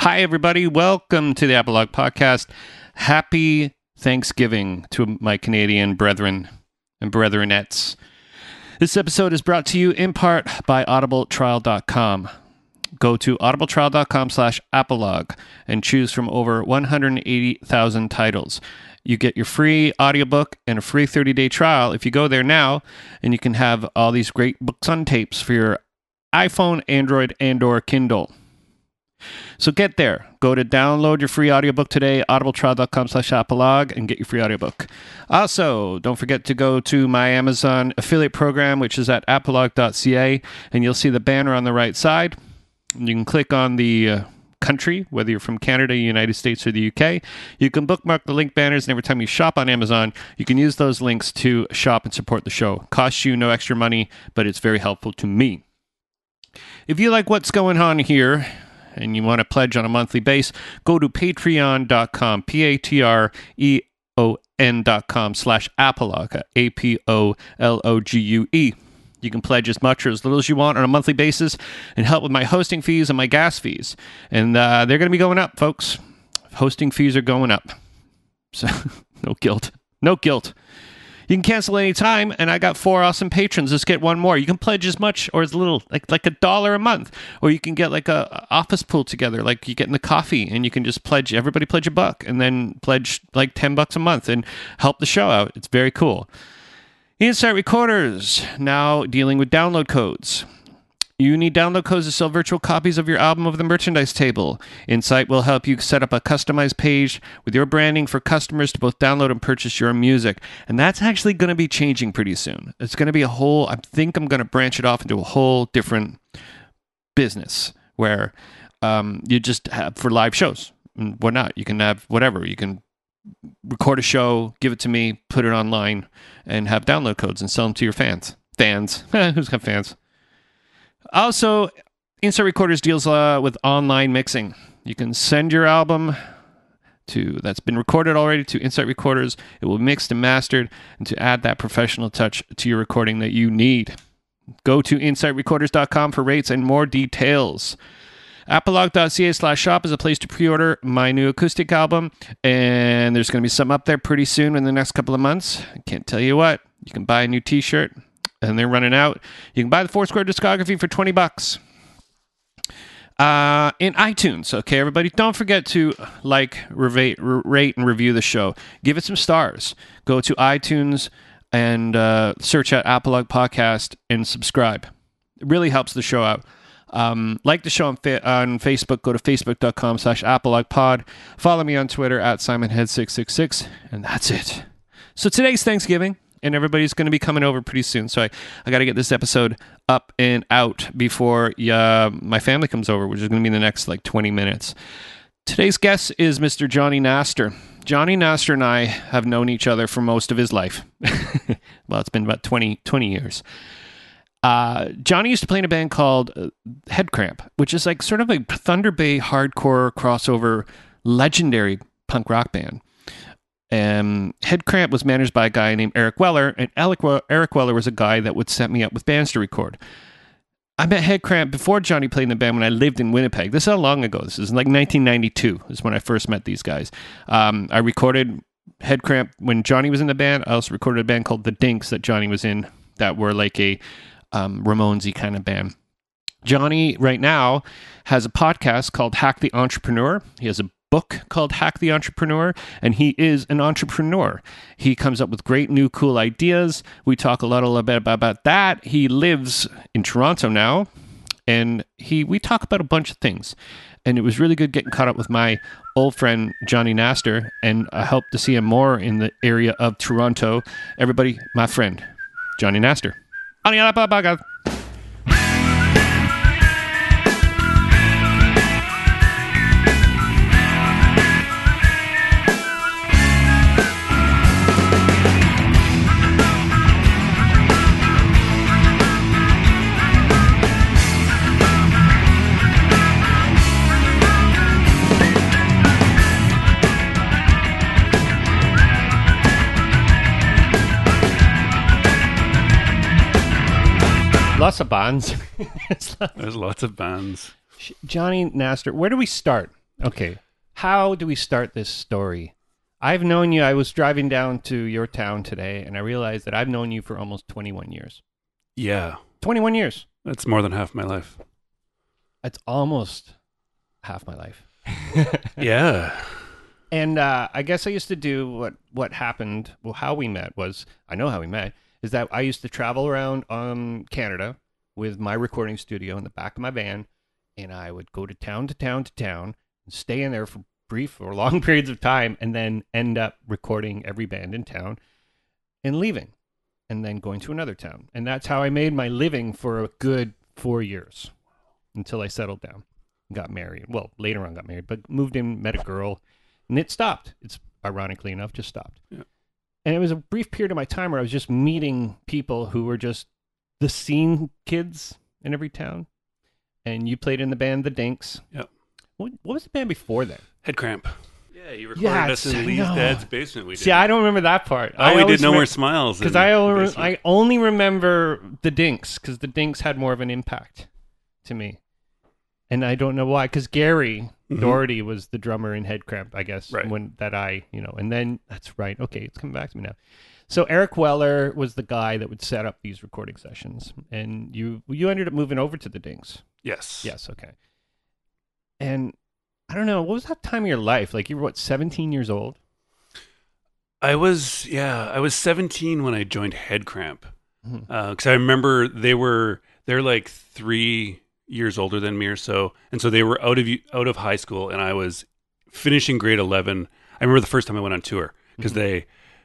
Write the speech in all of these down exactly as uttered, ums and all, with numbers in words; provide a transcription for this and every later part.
Hi, everybody. Welcome to the Apolog Podcast. Happy Thanksgiving to my Canadian brethren and brethrenettes. This episode is brought to you in part by audible trial dot com. Go to audibletrial.com slash apolog and choose from over one hundred eighty thousand titles. You get your free audiobook and a free thirty-day trial if you go there now, and you can have all these great books on tapes for your iPhone, Android, and or Kindle. So get there. Go to download your free audiobook today, audibletrial.com slash apolog, and get your free audiobook. Also, don't forget to go to my Amazon affiliate program, which is at apolog dot c a, and you'll see the banner on the right side. You can click on the uh, country, whether you're from Canada, United States, or the U K. You can bookmark the link banners, and every time you shop on Amazon, you can use those links to shop and support the show. Costs you no extra money, but it's very helpful to me. If you like what's going on here, and you want to pledge on a monthly base, go to patreon dot com, P A T R E O N dot com slash apolog, A P O L O G U E. You can pledge as much or as little as you want on a monthly basis and help with my hosting fees and my gas fees. And uh, they're going to be going up, folks. Hosting fees are going up. So, no guilt. No guilt. You can cancel any time, and I got four awesome patrons. Let's get one more. You can pledge as much or as little, like like a dollar a month. Or you can get like a, a office pool together, like you get in the coffee, and you can just pledge, everybody pledge a buck, and then pledge like ten bucks a month and help the show out. It's very cool. Insight Recorders, now dealing with download codes. You need download codes to sell virtual copies of your album over the merchandise table. Insight will help you set up a customized page with your branding for customers to both download and purchase your music. And that's actually going to be changing pretty soon. It's going to be a whole, I think I'm going to branch it off into a whole different business where um, you just have for live shows and whatnot. You can have whatever. You can record a show, give it to me, put it online, and have download codes and sell them to your fans. Fans. Who's got fans? Also, Insight Recorders deals uh, with online mixing. You can send your album to that's been recorded already to Insight Recorders. It will be mixed and mastered, and to add that professional touch to your recording that you need. Go to insight recorders dot com for rates and more details. apolog dot c a slash shop is a place to pre-order my new acoustic album, and there's going to be some up there pretty soon in the next couple of months. I can't tell you what. You can buy a new t-shirt, and they're running out. You can buy the Foursquare discography for twenty bucks. Uh, in iTunes, okay, everybody, don't forget to like, rate, rate, and review the show. Give it some stars. Go to iTunes and uh, search out Apolog Podcast and subscribe. It really helps the show out. Um, like the show on, fa- on Facebook, go to facebook dot com slash apolog pod. Follow me on Twitter at simon head six six six, and that's it. So today's Thanksgiving, and everybody's going to be coming over pretty soon, so I, I got to get this episode up and out before uh, my family comes over, which is going to be in the next like twenty minutes. Today's guest is Mister Johnny Nastor. Johnny Nastor and I have known each other for most of his life. Well, it's been about twenty, twenty years. Uh, Johnny used to play in a band called uh, Headcramp, which is like sort of a Thunder Bay hardcore crossover legendary punk rock band. Um, Headcramp was managed by a guy named Eric Weller, and Alec we- Eric Weller was a guy that would set me up with bands to record. I met Headcramp before Johnny played in the band when I lived in Winnipeg. This is how long ago. This is like nineteen ninety-two is when I first met these guys. Um, I recorded Headcramp when Johnny was in the band. I also recorded a band called The Dinks that Johnny was in that were like a um, Ramones-y kind of band. Johnny right now has a podcast called Hack the Entrepreneur. He has a book called Hack the Entrepreneur, and he is an entrepreneur. He comes up with great new cool ideas. We talk a lot, a little bit about, about that. He lives in Toronto now, and he we talk about a bunch of things. And it was really good getting caught up with my old friend Johnny Nastor, and I hope to see him more in the area of Toronto. Everybody, my friend Johnny Nastor. Lots of bands. There's lots of bands. Johnny Nastor, where do we start? Okay. How do we start this story? I've known you. I was driving down to your town today, and I realized that I've known you for almost twenty-one years. Yeah. twenty-one years. That's more than half my life. That's almost half my life. Yeah. And uh, I guess I used to do what, what happened. Well, how we met was, I know how we met, is that I used to travel around um, Canada with my recording studio in the back of my van, and I would go to town to town to town and stay in there for brief or long periods of time, and then end up recording every band in town and leaving, and then going to another town. And that's how I made my living for a good four years until I settled down and got married. Well, later on got married, but moved in, met a girl, and it stopped. It's ironically enough just stopped. Yeah. And it was a brief period of my time where I was just meeting people who were just the scene kids in every town. And you played in the band The Dinks. Yep. What, what was the band before then? Head Cramp. Yeah, you recorded Yeah, us in I Lee's know. dad's basement. We did. See, I don't remember that part. Oh, I we always did No remem- More Smiles. Because in I, the only, basement. I only remember The Dinks, because The Dinks had more of an impact to me. And I don't know why, because Gary Mhm. Doherty was the drummer in Head Cramp, I guess, Right. when that I, you know, and then, that's right, okay, it's coming back to me now. So Eric Weller was the guy that would set up these recording sessions, and you you ended up moving over to The Dinks. Yes. Yes, okay. And I don't know, what was that time of your life? Like, you were, what, seventeen years old? I was, yeah, I was seventeen when I joined Head Cramp. Mhm. Because I remember they were, they're like three years older than me or so. And so they were out of out of high school, and I was finishing grade eleven. I remember the first time I went on tour, because they,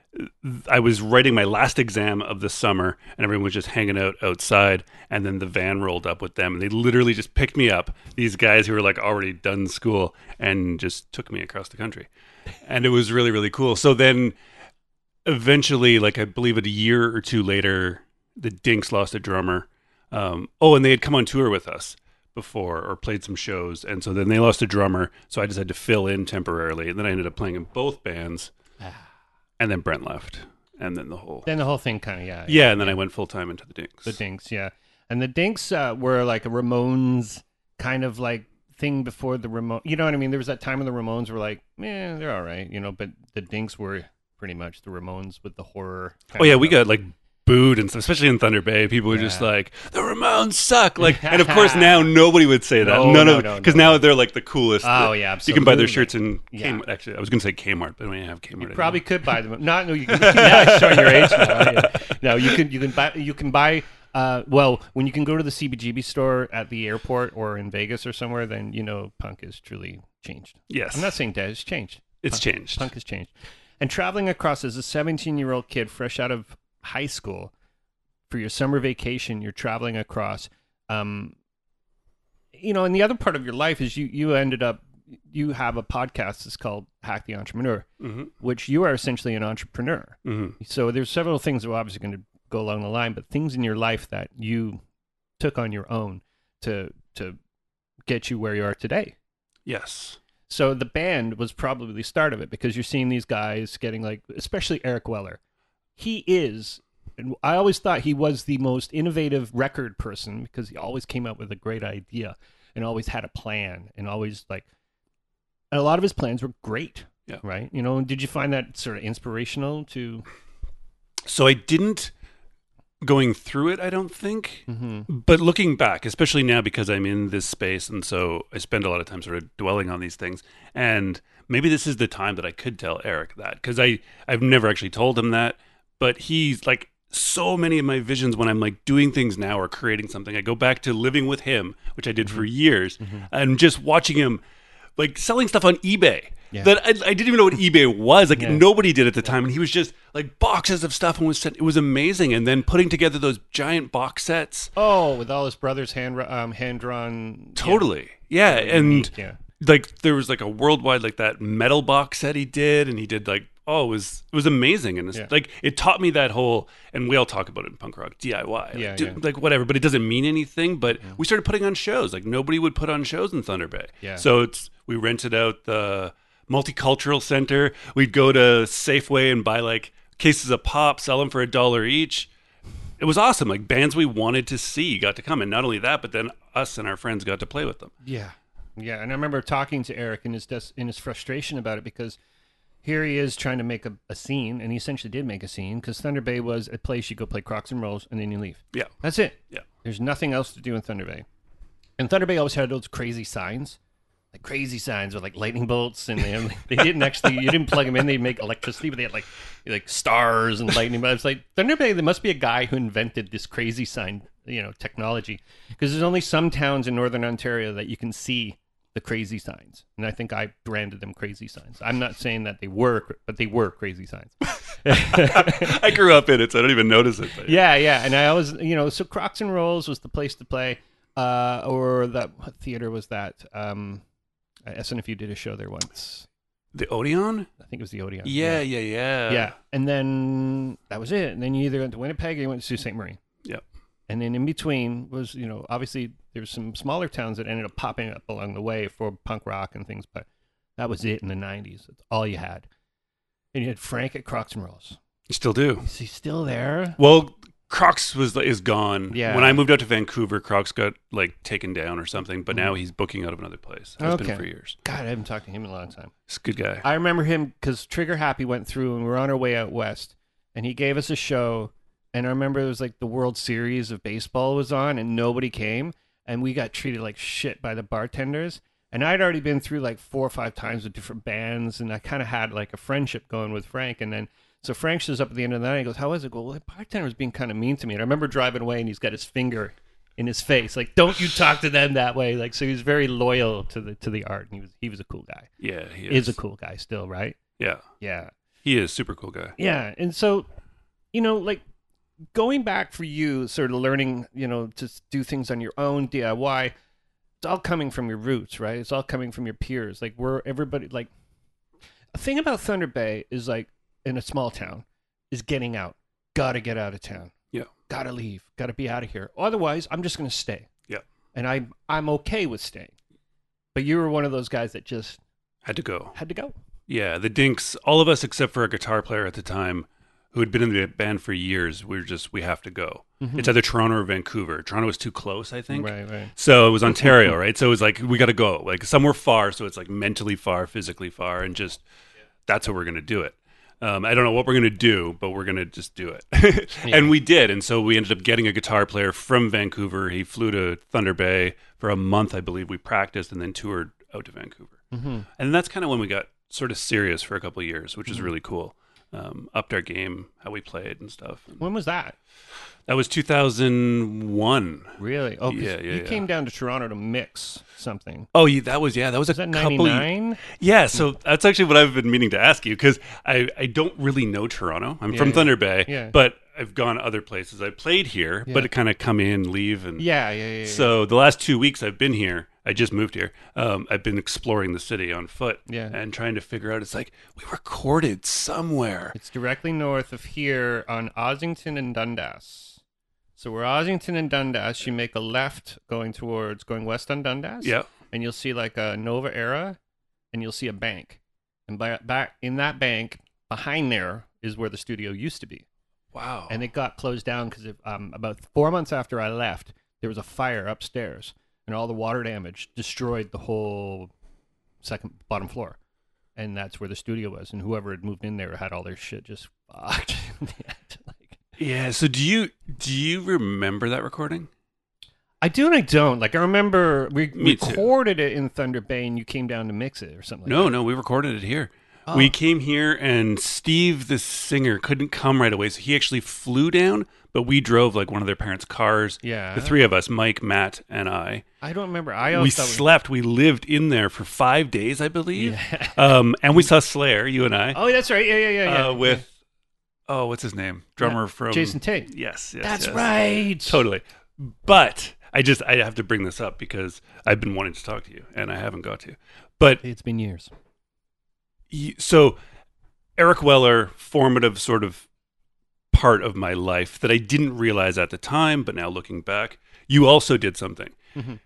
I was writing my last exam of the summer, and everyone was just hanging out outside, and then the van rolled up with them, and they literally just picked me up, these guys who were like already done school, and just took me across the country. And it was really, really cool. So then eventually, like I believe a year or two later, the Dinks lost a drummer. Um, oh, and they had come on tour with us before, or played some shows, and so then they lost a drummer, so I just had to fill in temporarily, and then I ended up playing in both bands. And then Brent left, and then the whole Then the whole thing kind of, yeah. yeah, and then I went full time into the Dinks. The Dinks, yeah. And the Dinks uh, were like a Ramones kind of like thing before the Ramones. You know what I mean? There was that time when the Ramones were like, eh, they're all right, you know, but the Dinks were pretty much the Ramones with the horror. kind Oh yeah, of we stuff. got like booed and stuff, especially in Thunder Bay. People were just Yeah. like, the Ramones suck. Like, and of course now nobody would say that. No, None no, of no, because no. now they're like the coolest. Oh, The- yeah, You can buy their absolutely. shirts in Yeah. Kmart. Actually, I was going to say Kmart, but we don't have Kmart. You anymore. probably could buy them. Not no, you can. Yeah, showing your age now. Yeah. No, you can. You can buy. You can buy. Uh, well, when you can go to the C B G B store at the airport or in Vegas or somewhere, then you know punk is truly changed. Yes, I'm not saying that it's changed. it's Punk- changed. Punk has changed. And traveling across as a seventeen-year-old kid fresh out of high school for your summer vacation, you're traveling across. Um, you know, and the other part of your life is you you ended up you have a podcast that's called Hack the Entrepreneur, Mm-hmm. which you are essentially an entrepreneur. Mm-hmm. So there's several things that are obviously going to go along the line, but things in your life that you took on your own to to get you where you are today. Yes. So the band was probably the start of it, because you're seeing these guys getting like, especially Eric Weller. He is, and I always thought he was the most innovative record person, because he always came up with a great idea and always had a plan, and always like, and a lot of his plans were great. Yeah. Right. You know, did you find that sort of inspirational to? So I didn't going through it, I don't think. Mm-hmm. But looking back, especially now because I'm in this space, and so I spend a lot of time sort of dwelling on these things, and maybe this is the time that I could tell Eric that, because I I've never actually told him that, but he's like, so many of my visions when I'm like doing things now or creating something, I go back to living with him, which I did for years, Mm-hmm. and just watching him like selling stuff on eBay. Yeah. That I, I didn't even know what eBay was. Like, Yeah. nobody did at the time, and he was just like boxes of stuff, and was it was amazing. And then putting together those giant box sets, Oh, with all his brothers' hand um, hand drawn. totally, yeah. And yeah. like there was like a worldwide like that metal box set he did, and he did like oh it was it was amazing, and it's, Yeah. like it taught me that whole, and we all talk about it in punk rock, D I Y, like, Yeah, do- yeah. like whatever, but it doesn't mean anything. But we started putting on shows. Like, nobody would put on shows in Thunder Bay. Yeah. So it's we rented out the multicultural center. We'd go to Safeway and buy like cases of pop, sell them for a dollar each. It was awesome. Like, bands we wanted to see got to come, and not only that, but then us and our friends got to play with them. Yeah. Yeah, and I remember talking to Eric in his des- in his frustration about it because here he is trying to make a, a scene, and he essentially did make a scene because Thunder Bay was a place you go play Crocs and Rolls, and then you leave. Yeah. That's it. Yeah. There's nothing else to do in Thunder Bay. And Thunder Bay always had those crazy signs, like crazy signs with like lightning bolts, and they, they didn't actually, you didn't plug them in, they'd make electricity, but they had like like stars and lightning. But it's like Thunder Bay, there must be a guy who invented this crazy sign, you know, technology, because there's only some towns in Northern Ontario that you can see the crazy signs, and I think I branded them crazy signs. I'm not saying that they were, but they were crazy signs. I grew up in it, so I don't even notice it. But yeah, yeah, and I always, you know, so Crocs and Rolls was the place to play, uh, or that what theater was that? Um, S N F U did a show there once. The Odeon? I think it was the Odeon. Yeah, yeah, yeah, yeah. Yeah, and then that was it. And then you either went to Winnipeg or you went to Sault Ste. Marie. Yep. And then in between was, you know, obviously there's some smaller towns that ended up popping up along the way for punk rock and things, but that was it in the nineties. That's all you had. And you had Frank at Crocs and Rolls. You still do. Is he still there? Well, Crocs was is gone. Yeah. When I moved out to Vancouver, Crocs got like taken down or something, but now he's booking out of another place. Has Okay. been for years. God, I haven't talked to him in a long time. He's a good guy. I remember him because Trigger Happy went through and we were on our way out west, and he gave us a show. And I remember it was like the World Series of baseball was on, and nobody came, and we got treated like shit by the bartenders. And I'd already been through like four or five times with different bands, and I kind of had like a friendship going with Frank. And then so Frank shows up at the end of the night and goes, "How was it?" I go, "Well, the bartender was being kind of mean to me." And I remember driving away, and he's got his finger in his face, like, "Don't you talk to them that way." Like, so he was very loyal to the to the art, and he was he was a cool guy. Yeah, he is. Is a cool guy still, right? Yeah, Yeah. he is super cool guy. Yeah, and so, you know, like going back for you, sort of learning, you know, to do things on your own, D I Y, it's all coming from your roots, right? It's all coming from your peers. Like, we're everybody, like, a thing about Thunder Bay is like, in a small town, is getting out. Gotta get out of town. Yeah. Gotta leave. Gotta be out of here. Otherwise, I'm just gonna stay. Yeah. And I, I'm okay with staying. But you were one of those guys that just Had to go. had to go. Yeah, the Dinks, all of us except for a guitar player at the time who had been in the band for years, we were just, we have to go. Mhm. It's either Toronto or Vancouver. Toronto was too close, I think. Right, right. So it was Ontario, right? So it was like, we got to go. Like somewhere far, so it's like mentally far, physically far, and just, that's how we're going to do it. Um, I don't know what we're going to do, but we're going to just do it. Yeah. And we did. And so we ended up getting a guitar player from Vancouver. He flew to Thunder Bay for a month, I believe. We practiced and then toured out to Vancouver. Mm-hmm. And that's kind of when we got sort of serious for a couple of years, which is really cool. Um, upped our game, how we played and stuff. When was that? That was two thousand one. Really? Oh, 'cause Yeah, yeah, you yeah. came down to Toronto to mix something. Oh, yeah, that was, yeah, that was, Was a that couple. ninety-nine? Yeah, so that's actually what I've been meaning to ask you because I, I don't really know Toronto. I'm Yeah, from yeah. Thunder Bay, Yeah. but I've gone other places. I played here, Yeah. but it kind of come in, leave, and Yeah, yeah, yeah. yeah. so the last two weeks I've been here. I just moved here. Um, I've been exploring the city on foot Yeah. and trying to figure out. It's like we recorded somewhere. It's directly north of here on Ossington and Dundas. So we're Ossington and Dundas. You make a left going towards, going west on Dundas. Yeah. And you'll see like a Nova Era, and you'll see a bank. And by, back in that bank, behind there is where the studio used to be. Wow. And it got closed down because um, about four months after I left, there was a fire upstairs, and all the water damage destroyed the whole second bottom floor. And that's where the studio was. And whoever had moved in there had all their shit just fucked. like, yeah. So do you do you remember that recording? I do and I don't. Like, I remember we Me too. recorded it in Thunder Bay, and you came down to mix it or something No, like no, we recorded it here. Oh. We came here, and Steve, the singer, couldn't come right away, so he actually flew down. But we drove like one of their parents' cars. Yeah. The three of us, Mike, Matt, and I. that. I don't remember. I We always thought slept. We lived in there for five days, I believe. Yeah. Um, and we saw Slayer, you and I, Oh, that's right. Yeah, yeah, yeah. yeah. uh, with oh, what's his name? Drummer Yeah. from Jason Tate. Yes, yes, That's yes. right. Totally. But I just I have to bring this up because I've been wanting to talk to you and I haven't got to. But It's been years. y- so Eric Weller, formative sort of part of my life that I didn't realize at the time, but now looking back, you also did something. Mhm.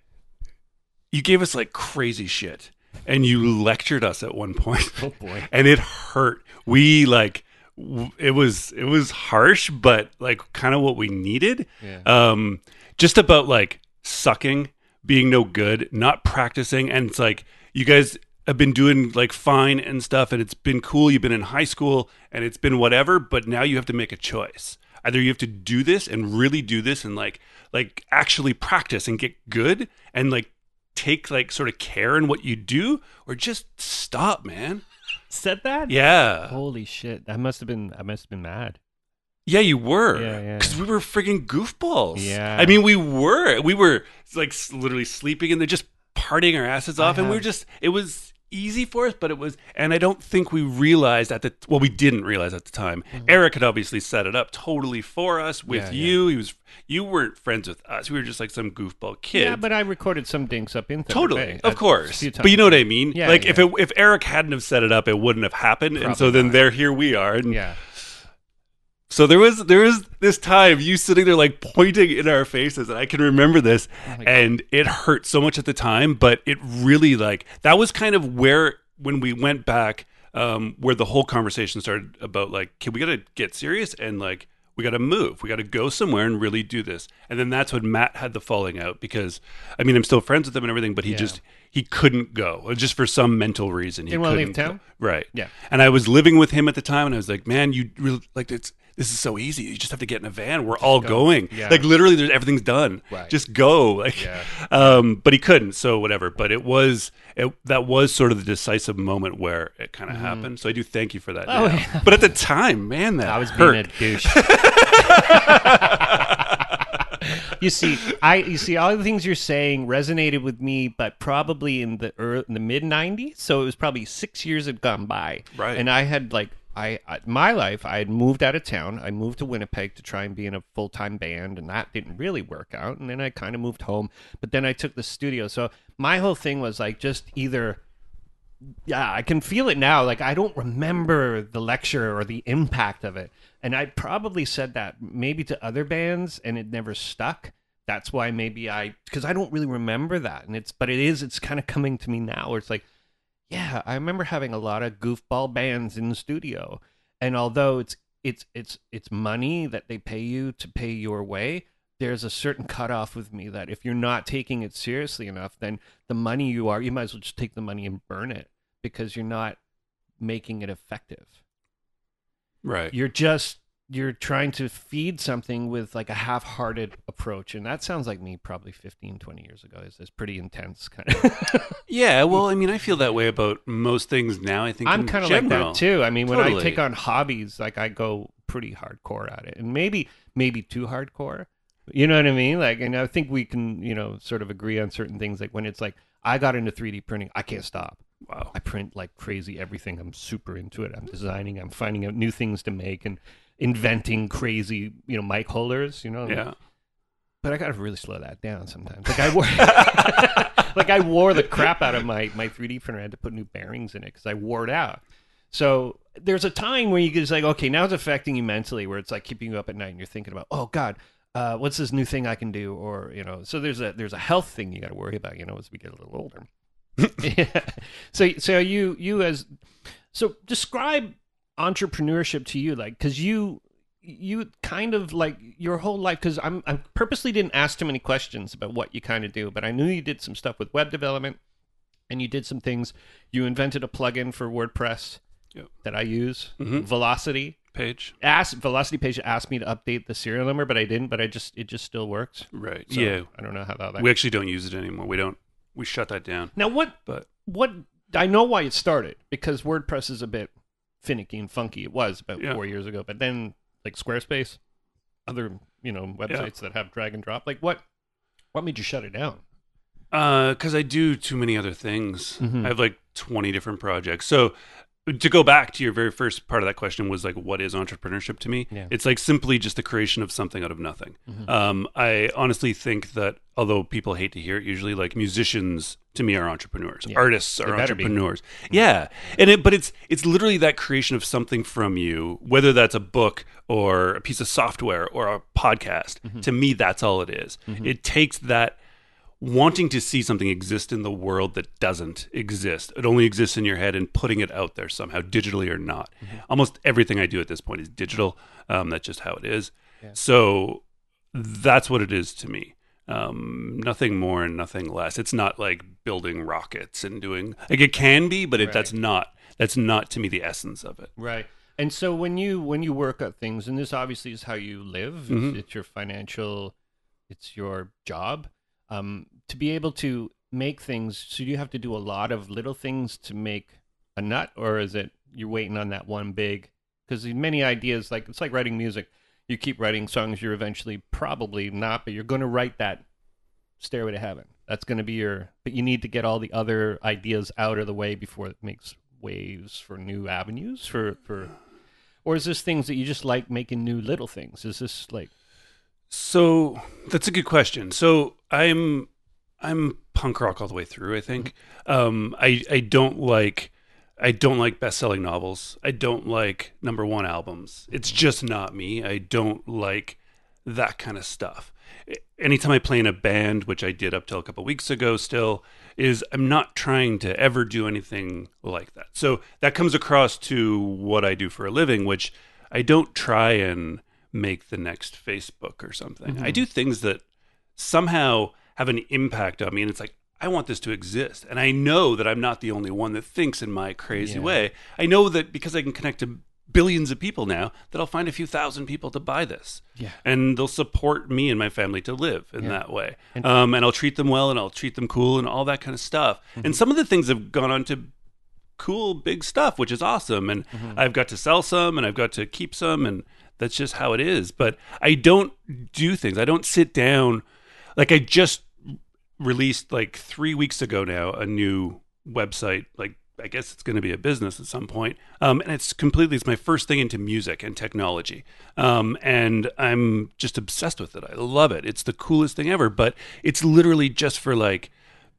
You gave us like crazy shit and you lectured us at one point. Oh boy. And it hurt. We like w- it was it was harsh, but like kind of what we needed. Yeah. Um, just about like sucking being no good, not practicing, and it's like you guys have been doing like fine and stuff, and it's been cool. You've been in high school, and it's been whatever, but now you have to make a choice. Either you have to do this and really do this, and like like actually practice and get good, and like take like sort of care in what you do, or just stop, man. Said that? Yeah. Holy shit! I must have been. I must have been mad. Yeah, you were. Yeah, yeah. Because we were friggin' goofballs. Yeah. I mean, we were. We were like literally sleeping and they're just partying our asses off. I And we were have- just, it was easy for us, but it was, and I don't think we realized at the, well, we didn't realize at the time. Mm-hmm. Eric had obviously set it up totally for us with Yeah, yeah. you. He was, you weren't friends with us. We were just like some goofball kids. Yeah, but I recorded some dinks up in Thunder Totally, Bay of a course. few But you know times. what I mean? Yeah, like yeah. if it, if Eric hadn't have set it up, it wouldn't have happened. and so Probably then not. there, here we are. And Yeah. so there was there was this time you sitting there like pointing in our faces, and I can remember this, Oh my God. and it hurt so much at the time, but it really like that was kind of where when we went back, um, where the whole conversation started about like, okay, we got to get serious and like we got to move, we got to go somewhere and really do this, and then that's when Matt had the falling out because I mean I'm still friends with him and everything, but he Yeah. just he couldn't go just for some mental reason. He Didn't wanna leave couldn't town? go. Right? Yeah. And I was living with him at the time, and I was like, man, you really like it's. This is so easy. You just have to get in a van. We're all go. going. Yeah. Like literally, there's, everything's done. Right. Just go. Like, Yeah. um, but he couldn't. So whatever. But it was it, that was sort of the decisive moment where it kind of happened. So I do thank you for that. Oh, now. yeah. But at the time, man, that I was hurt. being a douche. You see, I you see all the things you're saying resonated with me, but probably in the early, in the mid nineties. So it was probably six years had gone by, Right. And I had like I, I my life. I had moved out of town. I moved to Winnipeg to try and be in a full time band, and that didn't really work out. And then I kind of moved home, but then I took the studio. So my whole thing was like just either. Yeah, I can feel it now. Like I don't remember the lecture or the impact of it. And I probably said that maybe to other bands and it never stuck. That's why maybe I because I don't really remember that. And it's but it is it's kind of coming to me now where it's like, yeah, I remember having a lot of goofball bands in the studio. And although it's it's it's it's money that they pay you to pay your way, there's a certain cutoff with me that if you're not taking it seriously enough, then the money you are, you might as well just take the money and burn it because you're not making it effective. Right. You're just, you're trying to feed something with like a half-hearted approach. And that sounds like me probably fifteen, twenty years ago. It's, it's pretty intense kind of. Yeah. Well, I mean, I feel that way about most things now. I think I'm in kind of like general. that too. I mean, when I Totally. take on hobbies, like I go pretty hardcore at it and maybe, maybe too hardcore. You know what I mean? Like, and I think we can, you know, sort of agree on certain things. Like when it's like, I got into three D printing, I can't stop. Wow. I print like crazy everything. I'm super into it. I'm designing. I'm finding out new things to make and inventing crazy, you know, mic holders. You know. Yeah. But I gotta really slow that down sometimes. Like I wore, like I wore the crap out of my my three D printer. I had to put new bearings in it because I wore it out. So there's a time where you just like, okay, now it's affecting you mentally, where it's like keeping you up at night and you're thinking about, oh God, uh, what's this new thing I can do? Or you know, so there's a there's a health thing you got to worry about, you know, as we get a little older. Yeah. So so you you as so describe entrepreneurship to you, like because you you kind of like your whole life, because I'm I purposely didn't ask too many questions about what you kind of do, but I knew you did some stuff with web development and you did some things. You invented a plugin for WordPress Yep. that I use, Mhm. Velocity. Page. Asked Velocity Page asked me to update the serial number, but I didn't. But I just it just still works. Right. So yeah. I don't know how that. We actually don't use it anymore. We don't. We shut that down. Now what? But What I know why it started, because WordPress is a bit finicky and funky. It was about Yeah. four years ago, but then like Squarespace, other you know websites that have drag and drop. Like what? What made you shut it down? because I do too many other things. Mhm. I have like twenty different projects. So to go back to your very first part of that question was like, what is entrepreneurship to me? Yeah. It's like simply just the creation of something out of nothing. Mhm. Um, I honestly think that although people hate to hear it, usually like musicians to me are entrepreneurs, Yeah. artists They are better be. entrepreneurs. Yeah. And it, but it's, it's literally that creation of something from you, whether that's a book or a piece of software or a podcast. Mm-hmm. To me, that's all it is. It takes that wanting to see something exist in the world that doesn't exist. It only exists in your head, and putting it out there somehow, digitally or not. Mm-hmm. Almost everything I do at this point is digital. Um, that's just how it is. Yeah. So that's what it is to me. Um, nothing more and nothing less. It's not like building rockets and doing like it can be, but it, Right. that's not that's not to me the essence of it. Right. And so when you when you work at things, and this obviously is how you live, it's, Mhm. it's your financial, it's your job. Um, to be able to make things, so you have to do a lot of little things to make a nut, or is it you're waiting on that one big? Because many ideas, like it's like writing music. You keep writing songs, you're eventually probably not, but you're going to write that Stairway to Heaven. That's going to be your, but you need to get all the other ideas out of the way before it makes waves for new avenues for, for, or is this things that you just like making new little things? Is this like, So that's a good question. So I'm I'm punk rock all the way through, I think. Um, I I don't like I don't like best-selling novels. I don't like number one albums. It's just not me. I don't like that kind of stuff. Anytime I play in a band, which I did up till a couple weeks ago still, is I'm not trying to ever do anything like that. So that comes across to what I do for a living, which I don't try and make the next Facebook or something. Mhm. I do things that somehow have an impact on me, and it's like, I want this to exist. And I know that I'm not the only one that thinks in my crazy Yeah. way. I know that because I can connect to billions of people now, that I'll find a few thousand people to buy this. yeah, And they'll support me and my family to live in Yeah. that way. And- Um, and I'll treat them well, and I'll treat them cool, and all that kind of stuff. And some of the things have gone on to cool, big stuff, which is awesome. And I've got to sell some, and I've got to keep some, and that's just how it is. But I don't do things. I don't sit down. Like I just released like three weeks ago now a new website. Like I guess it's going to be a business at some point. Um, and it's completely, it's my first thing into music and technology. Um, and I'm just obsessed with it. I love it. It's the coolest thing ever. But it's literally just for like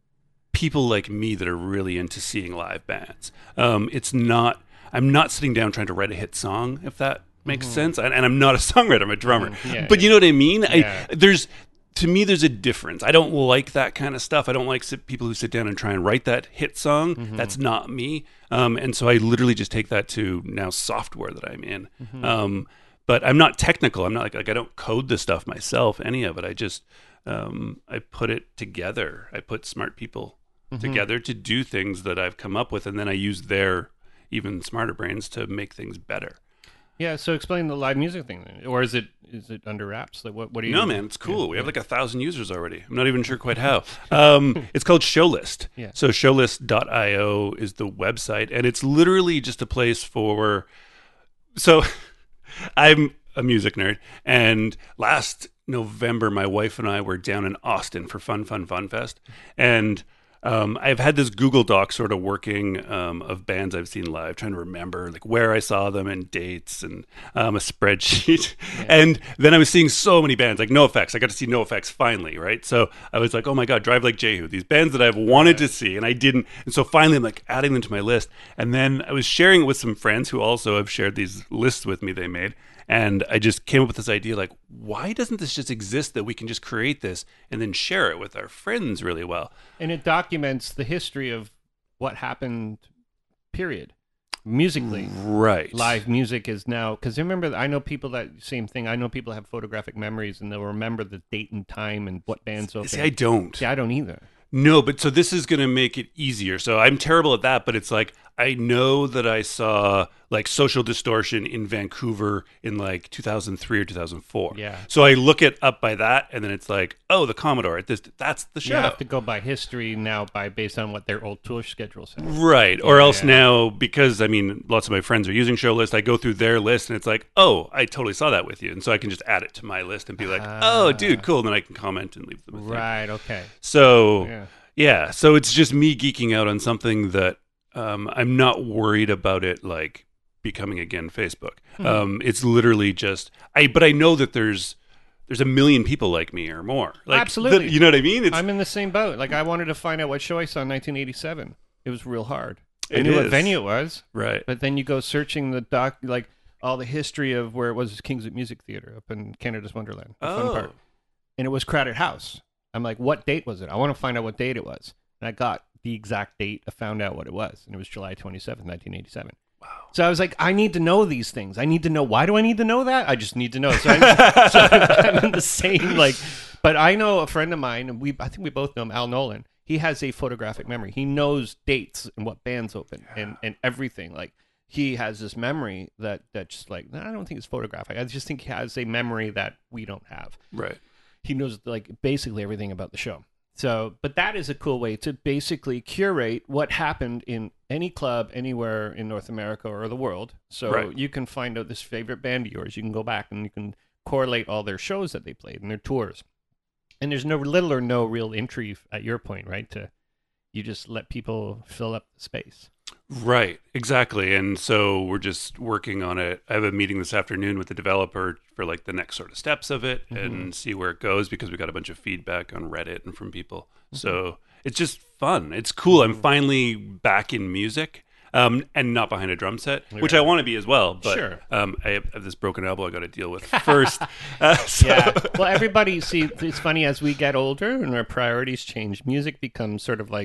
people like me that are really into seeing live bands. Um, it's not, I'm not sitting down trying to write a hit song, if that makes sense. And, and I'm not a songwriter, I'm a drummer. Mhm. Yeah, but yeah. you know what I mean? Yeah. I, there's, to me, there's a difference. I don't like that kind of stuff. I don't like sit, people who sit down and try and write that hit song. Mm-hmm. That's not me. Um, and so I literally just take that to now software that I'm in. Mm-hmm. Um, but I'm not technical. I'm not like, like I don't code this stuff myself, any of it. I just, um, I put it together. I put smart people Mm-hmm. together to do things that I've come up with. And then I use their even smarter brains to make things better. yeah. So explain the live music thing, then. Or is it is it under wraps? Like what what do you? No, man, it's cool. We have like a thousand users already. I'm not even sure quite how. Um, it's called Showlist. Yeah. So showlist dot io is the website, and it's literally just a place for. So, I'm a music nerd, and last November, my wife and I were down in Austin for Fun Fun Fun Fest, and. Um, I've had this Google Doc sort of working um, of bands I've seen live, trying to remember like where I saw them and dates and um, a spreadsheet. Yeah. And then I was seeing so many bands, like NoFX. I got to see NoFX finally, right? So I was like, oh my God, Drive Like Jehu, these bands that I've wanted to see and I didn't. And so finally I'm like adding them to my list. And then I was sharing it with some friends who also have shared these lists with me they made. And I just came up with this idea like, why doesn't this just exist that we can just create this and then share it with our friends really well? And it documents the history of what happened. Period. Musically, Right. live music is now because remember, I know people that same thing. I know people have photographic memories and they'll remember the date and time and what bands opened. See, I don't. See, I don't either. No, but so this is going to make it easier. So I'm terrible at that, but it's like I know that I saw like Social Distortion in Vancouver in like two thousand three or two thousand four. Yeah. So I look it up by that, and then it's like, oh, the Commodore. This that's the You show. have to go by history now, by based on what their old tour schedule says. Right. Or Yeah, else yeah. now, because I mean, lots of my friends are using Showlist, I go through their list and it's like, oh, I totally saw that with you. And so I can just add it to my list and be like, oh, Ah. dude, cool. And then I can comment and leave them a thing. Right. Okay. So, Yeah. yeah. So it's just me geeking out on something that um, I'm not worried about it like becoming again Facebook. Hmm. Um, it's literally just, I, but I know that there's, there's a million people like me or more. Like, Absolutely. that- you know what I mean? It's, I'm in the same boat. Like I wanted to find out what show I saw in nineteen eighty-seven. It was real hard. I It knew what is. venue it was, right. but then you go searching the doc, like all the history of where it was Kings at Music Theater up in Canada's Wonderland, the fun Oh. part. And it was Crowded House. I'm like, what date was it? I want to find out what date it was. And I got the exact date. I found out what it was, and it was July twenty-seventh, nineteen eighty-seven. Wow. So I was like, I need to know these things. I need to know. Why do I need to know that? I just need to know. So, I, so I'm kind of in the same like But I know a friend of mine, and we I think we both know him, Al Nolan. He has a photographic memory. He knows dates and what bands open and, and everything. Like he has this memory that that just like I don't think it's photographic. I just think he has a memory that we don't have. Right. He knows like basically everything about the show. So, but that is a cool way to basically curate what happened in any club anywhere in North America or the world. So Right. you can find out this favorite band of yours. You can go back and you can correlate all their shows that they played and their tours. And there's no little or no real entry at your point, right? To you just let people fill up the space. Right, exactly. And so we're just working on it. I have a meeting this afternoon with the developer for like the next sort of steps of it Mm-hmm. and see where it goes because we got a bunch of feedback on Reddit and from people. Mm-hmm. So it's just fun. It's cool. I'm finally back in music. Um, and not behind a drum set, which I want to be as well. But Sure. um, I have this broken elbow I got to deal with first. Uh, so- Yeah. Well, everybody, see, it's funny as we get older and our priorities change. Music becomes sort of like,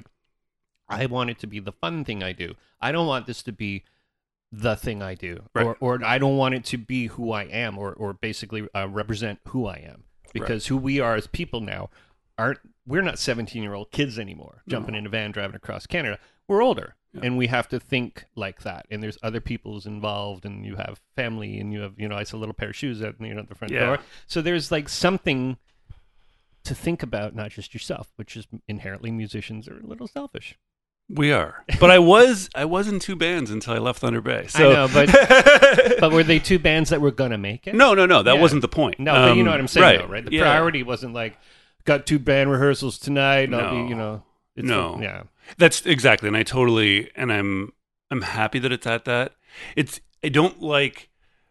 I want it to be the fun thing I do. I don't want this to be the thing I do, Right. or or I don't want it to be who I am, or or basically uh, represent who I am, because who we are as people now aren't. We're not seventeen year old kids anymore, jumping in a van driving across Canada. We're older, Yeah. and we have to think like that. And there's other people's involved, and you have family, and you have you know, it's a little pair of shoes at you know the front Yeah. door. So there's like something to think about, not just yourself, which is inherently musicians are a little selfish. We are, but I was I was in two bands until I left Thunder Bay. So. I know, but but were they two bands that were gonna make it? no, no, no, that Yeah. wasn't the point. No, but you know Um, what I'm saying, right. though, right? The Yeah. priority wasn't like got two band rehearsals tonight. And I'll No. be, you know, it's No. yeah, That's exactly, and I totally, and I'm I'm happy that it's at that. It's I don't like.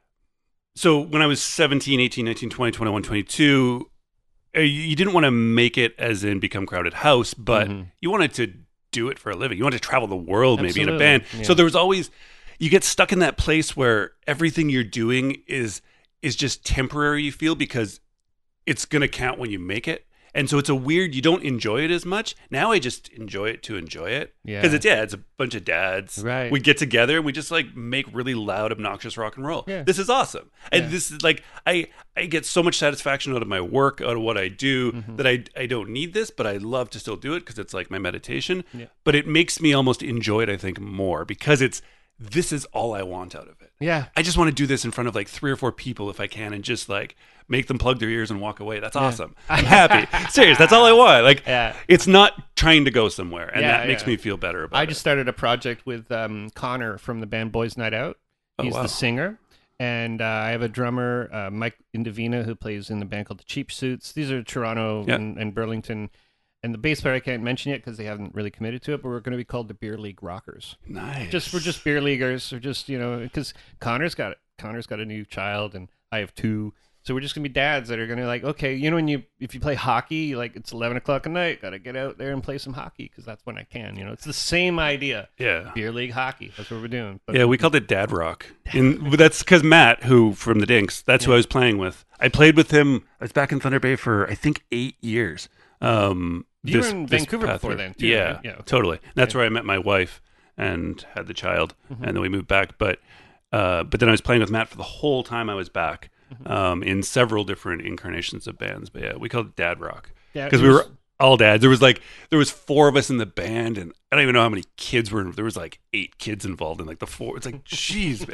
So when I was seventeen, eighteen, nineteen, twenty, twenty-one, twenty-two, uh, you you didn't want to make it as in become Crowded House, but Mhm. you wanted to do it for a living. You wanted to travel the world, maybe in a Absolutely, band. yeah. So there was always you get stuck in that place where everything you're doing is is just temporary. You feel because it's going to count when you make it. And so it's a weird, you don't enjoy it as much. Now I just enjoy it to enjoy it. Yeah. Because it's, yeah, it's a bunch of dads. Right. We get together and we just like make really loud, obnoxious rock and roll. Yeah. This is awesome. And Yeah. this is like, I, I get so much satisfaction out of my work, out of what I do, Mm-hmm. that I, I don't need this, but I love to still do it because it's like my meditation. Yeah. But it makes me almost enjoy it, I think, more because it's, this is all I want out of it. yeah. I just want to do this in front of like three or four people if I can and just like make them plug their ears and walk away. That's awesome. I'm happy. Serious. That's all I want. Like Yeah. it's not trying to go somewhere. And Yeah, that makes yeah. me feel better about I it. just started a project with um, Connor from the band Boys Night Out. Oh, He's wow. the singer. And uh, I have a drummer, uh, Mike Indovina, who plays in the band called the Cheap Suits. These are Toronto Yeah. and, and Burlington. And the bass player I can't mention yet because they haven't really committed to it, but we're going to be called the Beer League Rockers. Nice. Just we're just beer leaguers, or just you know, because Connor's got Connor's got a new child, and I have two, so we're just gonna be dads that are gonna like, okay, you know, when you if you play hockey, like it's eleven o'clock at night, gotta get out there and play some hockey because that's when I can. You know, it's the same idea. Yeah. Beer league hockey. That's what we're doing. But Yeah, we called it Dad Rock. In, but that's because Matt, who from the Dinks, that's who I was playing with. I played with him. I was back in Thunder Bay for I think eight years. Um, You were this- in this Vancouver path before through. then, too, Yeah, right? Yeah. totally. That's where I met my wife and had the child, Mm-hmm. and then we moved back. But uh, but then I was playing with Matt for the whole time I was back Mm-hmm. um, in several different incarnations of bands. But yeah, we called it Dad Rock Yeah, because it we was- were all dads. There was like there was four of us in the band, and I don't even know how many kids were. In, there was like eight kids involved in like the four. It's like, jeez,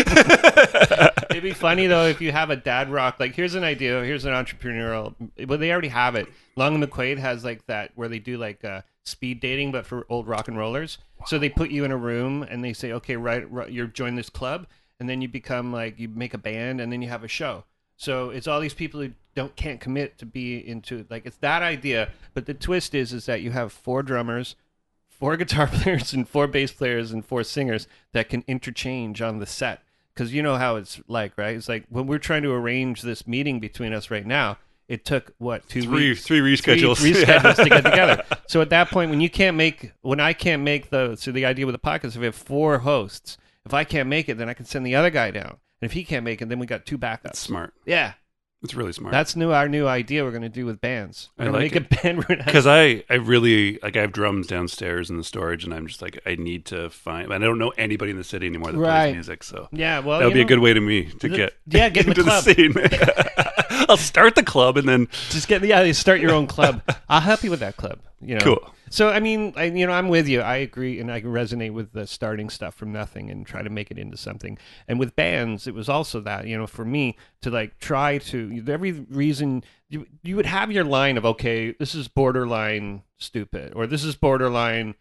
man. It'd be funny though if you have a dad rock. Like, here's an idea. Here's an entrepreneurial. Well, they already have it. Long and McQuaid has like that where they do like uh, speed dating, but for old rock and rollers. So they put you in a room and they say, okay, right, right, you're join this club, and then you become like you make a band, and then you have a show. So it's all these people who don't can't commit to be into like it's that idea. But the twist is is that you have four drummers, four guitar players, and four bass players, and four singers that can interchange on the set. Because you know how it's like, right? It's like when we're trying to arrange this meeting between us right now, it took what two three weeks, three reschedules, three reschedules to get together. So at that point, when you can't make, when I can't make the, so the idea with the podcast, if we have four hosts, if I can't make it, then I can send the other guy down, and if he can't make it, then we got two backups. That's smart. Yeah, It's really smart. that's new. Our new idea we're going to do with bands. We're I going like to make a band. We're gonna- Because I, I really like I have drums downstairs in the storage, and I'm just like I need to find. And I don't know anybody in the city anymore that Right. plays music, so yeah, well, that would you be a know, good way to me to the- get yeah, get in the into the, club. scene. I'll start the club and then just get yeah, you start your own club. I'll help you with that club. You know. Cool. So I mean, I, you know, I'm with you. I agree, and I resonate with the starting stuff from nothing and try to make it into something. And with bands, it was also that, you know, for me to like try to every reason you you would have your line of, okay, this is borderline stupid, or this is borderline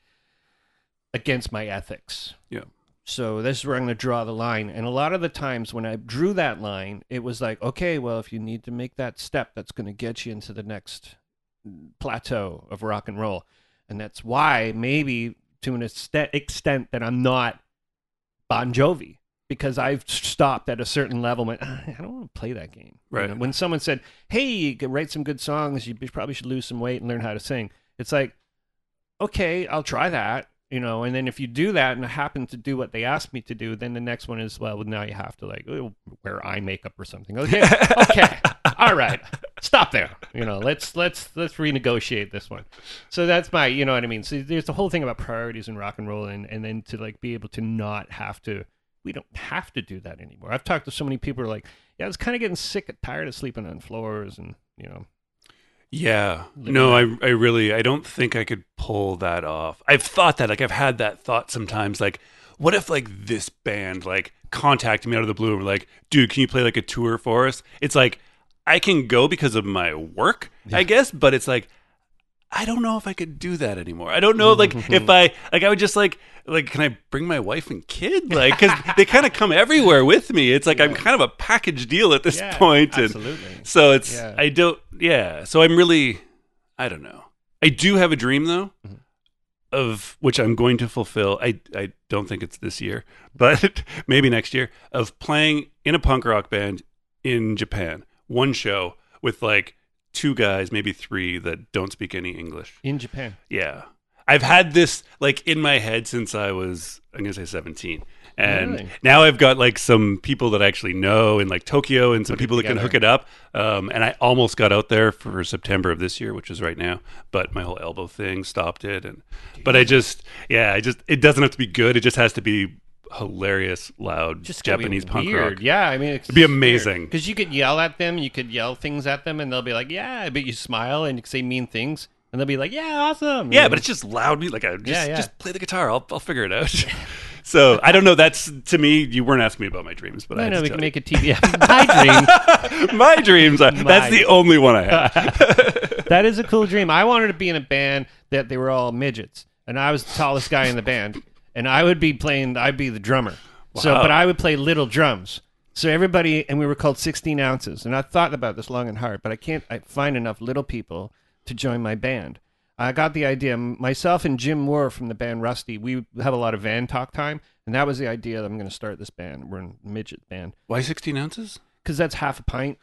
against my ethics. Yeah. So this is where I'm going to draw the line. And a lot of the times when I drew that line, it was like, okay, well, if you need to make that step, that's going to get you into the next plateau of rock and roll. And that's why maybe to an extent that I'm not Bon Jovi, because I've stopped at a certain level. Went, I don't want to play that game. Right. You know, when someone said, hey, you can write some good songs, you probably should lose some weight and learn how to sing. It's like, okay, I'll try that. You know, and then if you do that and I happen to do what they asked me to do, then the next one is, well, now you have to like wear eye makeup or something. Okay, okay, all right, stop there. You know, let's let's let's renegotiate this one. So that's my, you know what I mean. So there's the whole thing about priorities in rock and roll, and and then to like be able to not have to. We don't have to do that anymore. I've talked to so many people who are like, yeah, I was kind of getting sick and tired of sleeping on floors, and you know. Yeah. No, I I really, I don't think I could pull that off. I've thought that, like, I've had that thought sometimes, like, what if, like, this band, like, contacted me out of the blue and were like, dude, can you play, like, a tour for us? It's like, I can go because of my work, yeah. I guess, but it's like, I don't know if I could do that anymore. I don't know, like, if I, like, I would just, like, like, can I bring my wife and kid? Like, because they kind of come everywhere with me. It's like, yeah. I'm kind of a package deal at this yeah, point. Absolutely. And so it's, yeah. I don't, yeah. So I'm really, I don't know. I do have a dream, though, mm-hmm. of which I'm going to fulfill. I, I don't think it's this year, but maybe next year, of playing in a punk rock band in Japan. One show with, like, two guys, maybe three, that don't speak any English. In Japan? Yeah. I've had this, like, in my head since I was, I'm going to say seventeen. And really? Now I've got, like, some people that I actually know in, like, Tokyo and some Put people that can hook it up. Um, and I almost got out there for September of this year, which is right now. But my whole elbow thing stopped it. And But I just, yeah, I just, it doesn't have to be good. It just has to be hilarious, loud, just Japanese punk weird. rock. Yeah, I mean, it's it'd be amazing because you could yell at them, you could yell things at them, and they'll be like, "Yeah," but you smile and you say mean things, and they'll be like, "Yeah, awesome." Yeah, you know? but it's just loud. Like, I just, yeah, yeah. just play the guitar. I'll, I'll figure it out. So I don't know. That's to me. You weren't asking me about my dreams, but no, I no, we can make a T V. my dream. my dreams. Are, my that's the only one I have. That is a cool dream. I wanted to be in a band that they were all midgets, and I was the tallest guy in the band, and I would be playing. I'd be the drummer. Wow. So, but I would play little drums. So everybody, and we were called sixteen ounces. And I thought about this long and hard, but I can't I find enough little people to join my band. I got the idea. Myself and Jim Moore from the band Rusty, we have a lot of van talk time. And that was the idea that I'm going to start this band. We're a midget band. Why sixteen ounces? Because that's half a pint.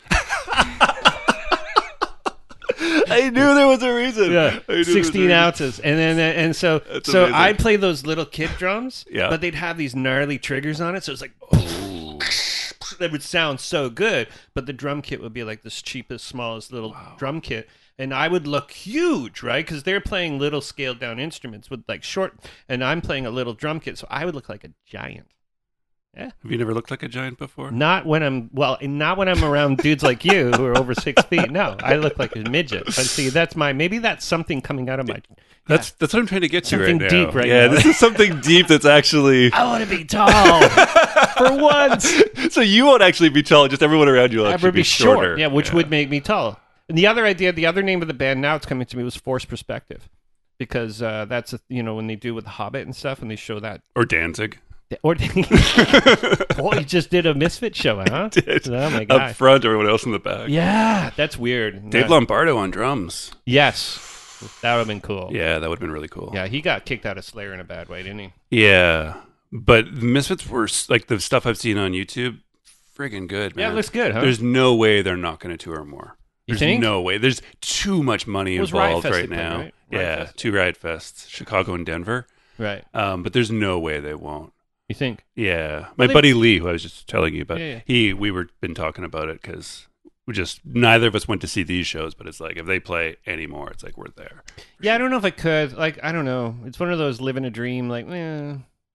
I knew there was a reason. Yeah, sixteen ounces, and then and so That's so amazing. I play those little kid drums, yeah. but they'd have these gnarly triggers on it, so it's like oh, that would sound so good. But the drum kit would be like this cheapest, smallest little wow. drum kit, and I would look huge, right? Because they're playing little scaled down instruments with like short, and I'm playing a little drum kit, so I would look like a giant. Yeah. Have you never looked like a giant before? Not when I'm well, not when I'm around dudes like you who are over six feet. No, I look like a midget. But see, that's my maybe that's something coming out of my. That's yeah. that's what I'm trying to get to something right now. deep right yeah, now. this is something deep that's actually. I want to be tall for once. So you won't actually be tall. Just everyone around you will actually I would be, be short. shorter. Yeah, which yeah. would make me tall. And the other idea, the other name of the band now it's coming to me was Forced Perspective, because uh, that's a, you know when they do with the Hobbit and stuff, and they show that or Danzig. Or boy, you just did a Misfit show, huh? Did. Oh my god! Up front, everyone else in the back. Yeah, that's weird. Dave yeah. Lombardo on drums. Yes, that would have been cool. Yeah, that would have been really cool. Yeah, he got kicked out of Slayer in a bad way, didn't he? Yeah, but the Misfits were like the stuff I've seen on YouTube, friggin' good, man. Yeah, it looks good, huh? There's no way they're not going to tour more. You There's think? no way. There's too much money it was involved Riot right Fest now. Play, right? Yeah, Riot Fest. two Riot Fests, Chicago and Denver. Right. Um, but there's no way they won't. You think? Yeah, my well, they... buddy Lee, who I was just telling you about, yeah, yeah. he we were been talking about it because we just neither of us went to see these shows, but it's like if they play anymore, it's like we're there. Yeah, I don't know if I could. Like, I don't know. It's one of those living a dream. Like, eh,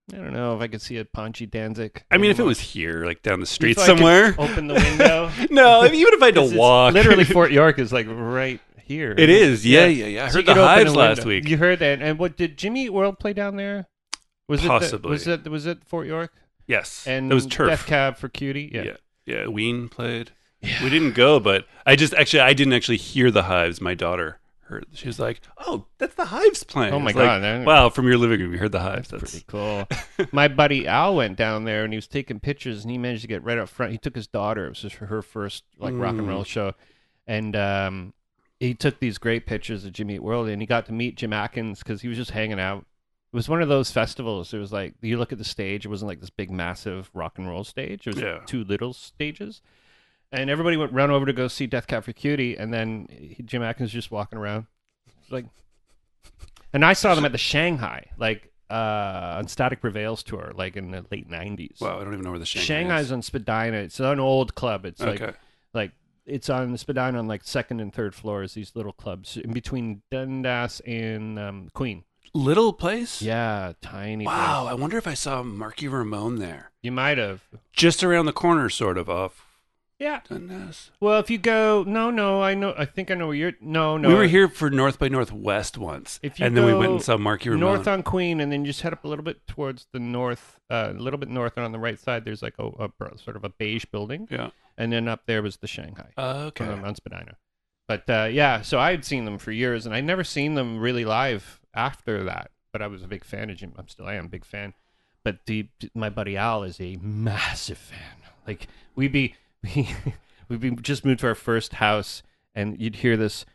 I don't know if I could see a Ponchi Danzig. I mean, if it anymore. was here, like down the street So I could somewhere. open the window. No, I mean, even if I had to 'Cause it's walk. Literally, Fort York is like right here. It is. Yeah, yeah, yeah. I So you heard the could open Hives a last window. week. You heard that? And what did Jimmy Eat World play down there? Was Possibly. It the, was it was it Fort York? Yes. And it was turf. Death Cab for Cutie. Yeah. Yeah. Yeah. Ween played. We didn't go, but I just actually I didn't actually hear the Hives. My daughter heard. She was like, "Oh, that's the Hives playing." Oh my It's like, god! they're- wow, from your living room, you heard the Hives. That's That's, pretty cool. My buddy Al went down there and he was taking pictures and he managed to get right up front. He took his daughter. It was just for her first like rock and Mm. roll show, and um, he took these great pictures of Jimmy Eat World and he got to meet Jim Atkins because he was just hanging out. It was one of those festivals. It was like you look at the stage. It wasn't like this big, massive rock and roll stage. It was Yeah. two little stages, and everybody went run over to go see Death Cab for Cutie, and then he, Jim Atkins was just walking around, It was like. And I saw them at the Shanghai, like uh, on Static Prevails tour, like in the late nineties. wow, I don't even know where the Shanghai Shanghai's is. on Spadina. It's an old club. It's like Okay. like it's on the Spadina on like second and third floors. These little clubs in between Dundas and um, Queen. Little place? Yeah, tiny. Wow, place. I wonder if I saw Marky Ramone there. You might have. Just around the corner, sort of, off Yeah. Dundas. Well, if you go, no, no, I know. I think I know where you're. No, no. We were here for North by Northwest once, If you and then we go went and saw Marky Ramone. North on Queen, and then you just head up a little bit towards the north, uh, a little bit north, and on the right side, there's like a, a br- sort of a beige building, Yeah. and then up there was the Shanghai. Uh, okay. on Mount Spadina. But uh, yeah, so I had seen them for years, and I'd never seen them really live after that. But I was a big fan of Jim. I'm still, I am a big fan. But the, my buddy Al is a massive fan. Like we'd be, we, we'd be just moved to our first house, and you'd hear this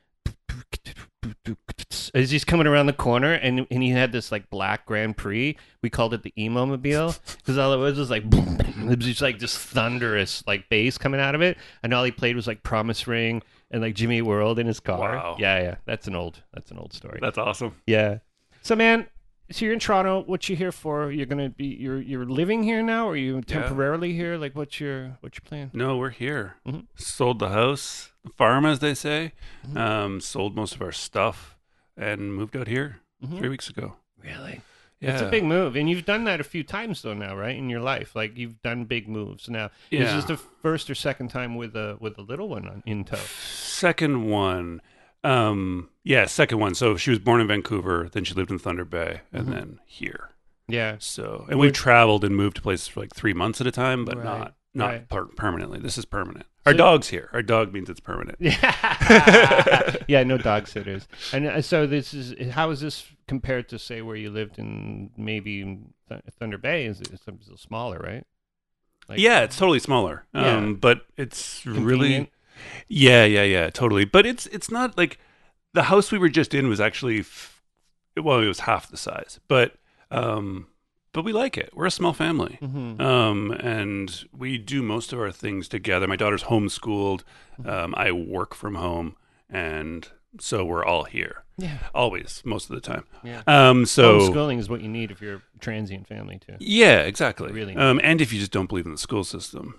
as he's coming around the corner, and and he had this like black Grand Prix. We called it the emo mobile because all it was was like it was just like this thunderous like bass coming out of it, and all he played was like Promise Ring and like Jimmy Eat World in his car. Wow. Yeah, yeah, that's an old that's an old story. That's awesome. Yeah. So man, so you're in Toronto. What you here for? You're gonna be you're you're living here now, or are you temporarily here? Like what's your what's your plan? No, we're here. Mhm. Sold the house, the farm, as they say. Mhm. Um, sold most of our stuff and moved out here Mhm. three weeks ago. Really? Yeah. It's a big move, and you've done that a few times though now, right? In your life, like you've done big moves. Now, is Yeah. this the first or second time with a with a little one on, in tow? Second one. Um, yeah, second one. So she was born in Vancouver, then she lived in Thunder Bay, and Mhm. then here. Yeah. So, and we traveled and moved to places for like three months at a time, but Right, not not right. per- permanently. This is permanent. Our So- dog's here. Our dog means it's permanent. Yeah. Yeah. No dog sitters. And uh, so this is how is this compared to say where you lived in maybe Th- Thunder Bay? Is it it's a little smaller, right? Like, Yeah, it's totally smaller. Yeah. Um, but it's really convenient? yeah, yeah, yeah, totally. But it's it's not like the house we were just in was actually f- well, it was half the size, but um, but we like it. We're a small family. Mhm. Um, and we do most of our things together. My daughter's homeschooled. Um, I work from home, and so we're all here. Yeah. Always, most of the time. Yeah. Um, so Homeschooling is what you need if you're a transient family too. yeah, exactly. Really Um, and if you just don't believe in the school system.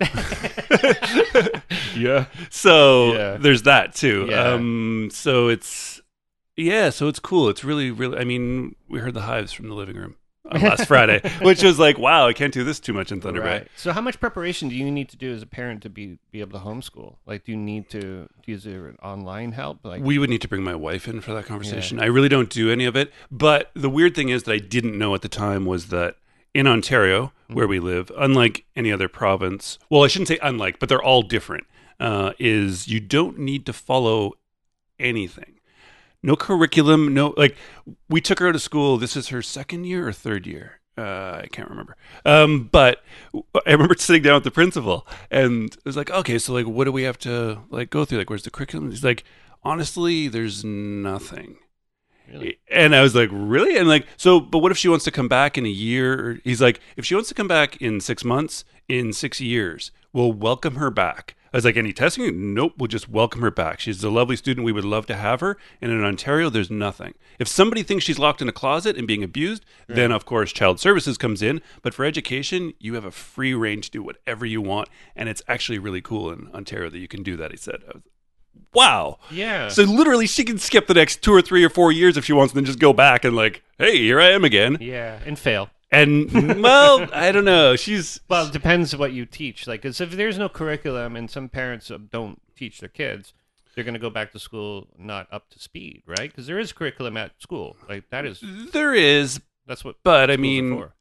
Yeah. So Yeah. there's that too. Yeah. Um, so it's yeah, so it's cool. It's really, really. I mean, we heard the Hives from the living room uh, last Friday, which was like, wow, I can't do this too much in Thunder Bay. Right. So how much preparation do you need to do as a parent to be be able to homeschool? Like, do you need to use there online help? Like, We would need to bring my wife in for that conversation. I really don't do any of it. But the weird thing is that I didn't know at the time was that in Ontario, where we live, unlike any other province, well, I shouldn't say unlike, but they're all different, uh, is you don't need to follow anything. No curriculum, no, like, we took her out of school. This is her second year or third year. Uh, I can't remember. Um, but I remember sitting down with the principal and it was like, okay, so like, what do we have to like go through? Like, where's the curriculum? He's like, honestly, there's nothing. really? And I was like, really? And like, so, but what if she wants to come back in a year? He's like, if she wants to come back in six months, in six years, we'll welcome her back. I was like, any testing? Nope, we'll just welcome her back. She's a lovely student. We would love to have her. And in Ontario, there's nothing. If somebody thinks she's locked in a closet and being abused, right. then of course child services comes in. But for education, you have a free reign to do whatever you want. And it's actually really cool in Ontario that you can do that, he said. I was, wow. Yeah. So literally she can skip the next two or three or four years if she wants and then just go back and like, hey, here I am again. Yeah, and fail. And well, I don't know. She's well, it depends what you teach. Like, 'cause if there's no curriculum and some parents don't teach their kids, they're going to go back to school not up to speed, right? Because there is curriculum at school. Like that is there is, that's what. but I schools are mean, for.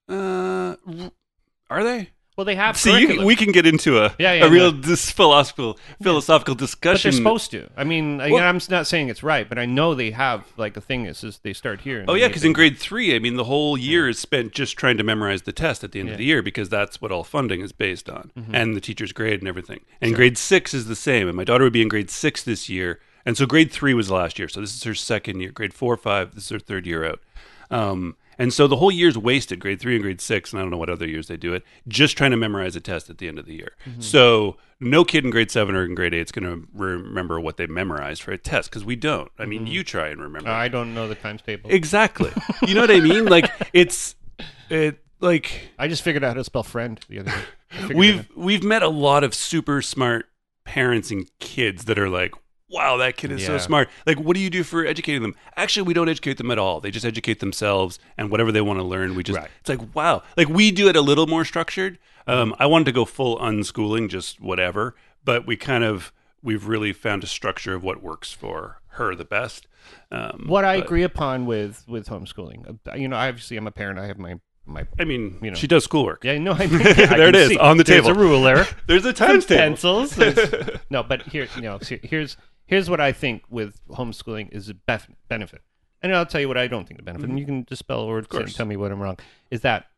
uh, are they? Well, they have See, you, curriculum. we can get into a Yeah, yeah, a real no. dis- philosophical philosophical But they're discussion. supposed to. I mean, I- Well- I'm not saying it's right, but I know they have like a thing is, is they start here. and Oh then yeah, they- because in grade three, I mean, the whole year is spent just trying to memorize the test at the end Yeah. of the year because that's what all funding is based on, Mhm. and the teacher's grade and everything. And Sure. grade six is the same. And my daughter would be in grade six this year, and so grade three was last year. So this is her second year. Grade four, five, this is her third year out. Um, and so the whole year's wasted, grade three and grade six, and I don't know what other years they do it, just trying to memorize a test at the end of the year. Mm-hmm. So no kid in grade seven or in grade eight is going to remember what they memorized for a test because we don't. I mean, you try and remember. Uh, I don't know the times table. Exactly. You know what I mean? Like it's it like I just figured out how to spell friend the other day. I figured it we've out. we've met a lot of super smart parents and kids that are like, wow, that kid is so Yeah. smart. Like, what do you do for educating them? Actually, we don't educate them at all. They just educate themselves and whatever they want to learn. We just, Right. it's like, wow. Like, we do it a little more structured. Um, I wanted to go full unschooling, just whatever. But we kind of, we've really found a structure of what works for her the best. Um, What I but, agree upon with with homeschooling. Uh, You know, obviously I'm a parent. I have my my. I mean, You know. she does schoolwork. Yeah, no, I, There I can it is, see. on the There's table. a ruler. There's a times table. Pencils. there's- no, but here, you know, see, here's here's what I think with homeschooling is a bef- benefit, and I'll tell you what I don't think the benefit, and you can dispel or and course. tell me what I'm wrong. Is that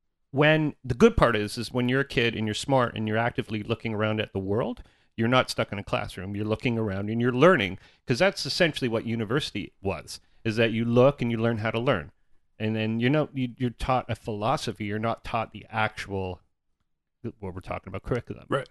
when the good part is is when you're a kid and you're smart and you're actively looking around at the world, you're not stuck in a classroom. You're looking around and you're learning because that's essentially what university was. Is that you look and you learn how to learn, and then you know you, you're taught a philosophy. You're not taught the actual what we're talking about curriculum. Right.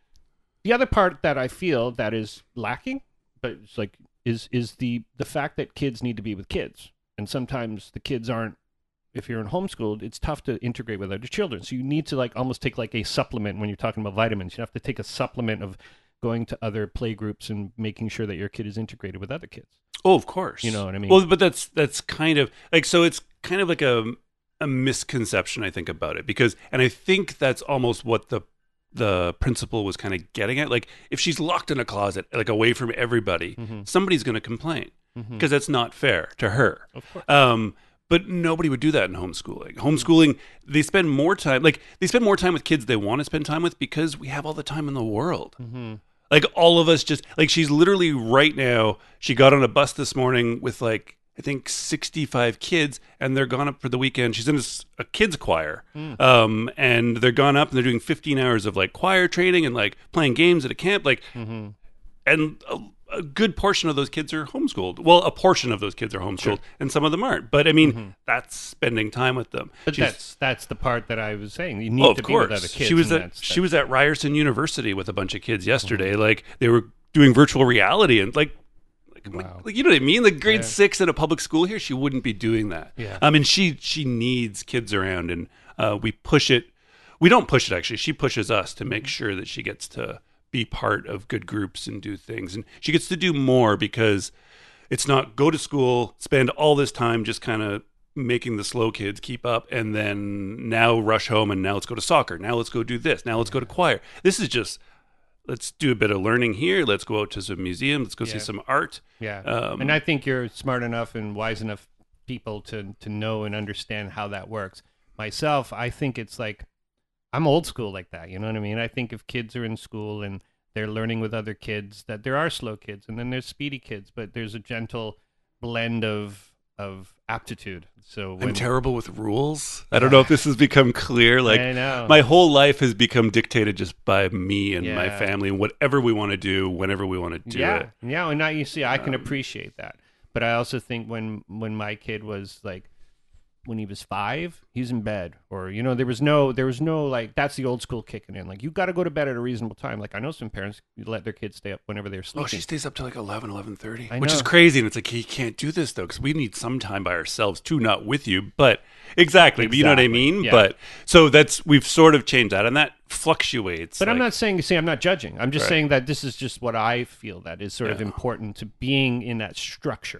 The other part that I feel that is lacking, but it's like is is the the fact that kids need to be with kids, and sometimes the kids aren't. If you're in homeschooled, it's tough to integrate with other children. So you need to like almost take like a supplement when you're talking about vitamins. You have to take a supplement of going to other play groups and making sure that your kid is integrated with other kids. Oh, of course. You know what I mean? Well, but that's that's kind of like so. It's kind of like a a misconception, I think, about it because, and I think that's almost what the the principal was kind of getting at. Like, if she's locked in a closet, like away from everybody, Mhm. somebody's going to complain Mhm. because that's not fair to her. Of course. Um, but nobody would do that in homeschooling. Homeschooling, they spend more time, like they spend more time with kids they want to spend time with because we have all the time in the world. Mm-hmm. Like all of us just like she's literally right now. She got on a bus this morning with like I think sixty-five kids, and they're gone up for the weekend. She's in a, s- a kids choir, Mm. um, and they're gone up and they're doing fifteen hours of like choir training and like playing games at a camp. Like, Mm-hmm. and a, a good portion of those kids are homeschooled. Well, a portion of those kids are homeschooled, Sure. and some of them aren't. But I mean, Mhm. that's spending time with them. But She's- that's that's the part that I was saying. You need Oh, of to be with course. other kids. She was and at that's- she was at Ryerson University with a bunch of kids yesterday. Mm-hmm. Like they were doing virtual reality and like, like, I'm like- Wow. like, you know what I mean? Like grade Yeah. six at a public school here, she wouldn't be doing that. Yeah. I mean, she she needs kids around, and uh, we push it. We don't push it actually. She pushes us to Mm-hmm. make sure that she gets to be part of good groups and do things, and she gets to do more because it's not go to school, spend all this time just kind of making the slow kids keep up, and then now rush home and now let's go to soccer. Now let's go do this. Now let's go to choir. This is just let's do a bit of learning here. Let's go out to some museums. Let's go see Yeah. some art. Yeah, Um, and I think you're smart enough and wise enough people to to know and understand how that works. Myself, I think it's like I'm old school like that. You know what I mean? I think if kids are in school and they're learning with other kids, that there are slow kids and then there's speedy kids, but there's a gentle blend of of aptitude. So when, I'm terrible with rules. I don't know if this has become clear. Like I know. my whole life has become dictated just by me and my Yeah. family and whatever we want to do, whenever we want to do yeah, it. yeah, and now you see, I can Um, appreciate that. But I also think when when my kid was like, when he was five, he's in bed, or you know, there was no, there was no like, that's the old school kicking in. Like, you got to go to bed at a reasonable time. Like, I know some parents let their kids stay up whenever they're sleeping. Oh, she stays up to like eleven, eleven thirty, I which is know. crazy. And it's like, he can't do this though, because we need some time by ourselves too, not with you. But exactly, but you know what I Exactly, mean? yeah. But so that's, we've sort of changed that, and that fluctuates. But I'm like- not saying, see, I'm not judging. I'm just Right. saying that this is just what I feel that is sort of Yeah. important to being in that structure.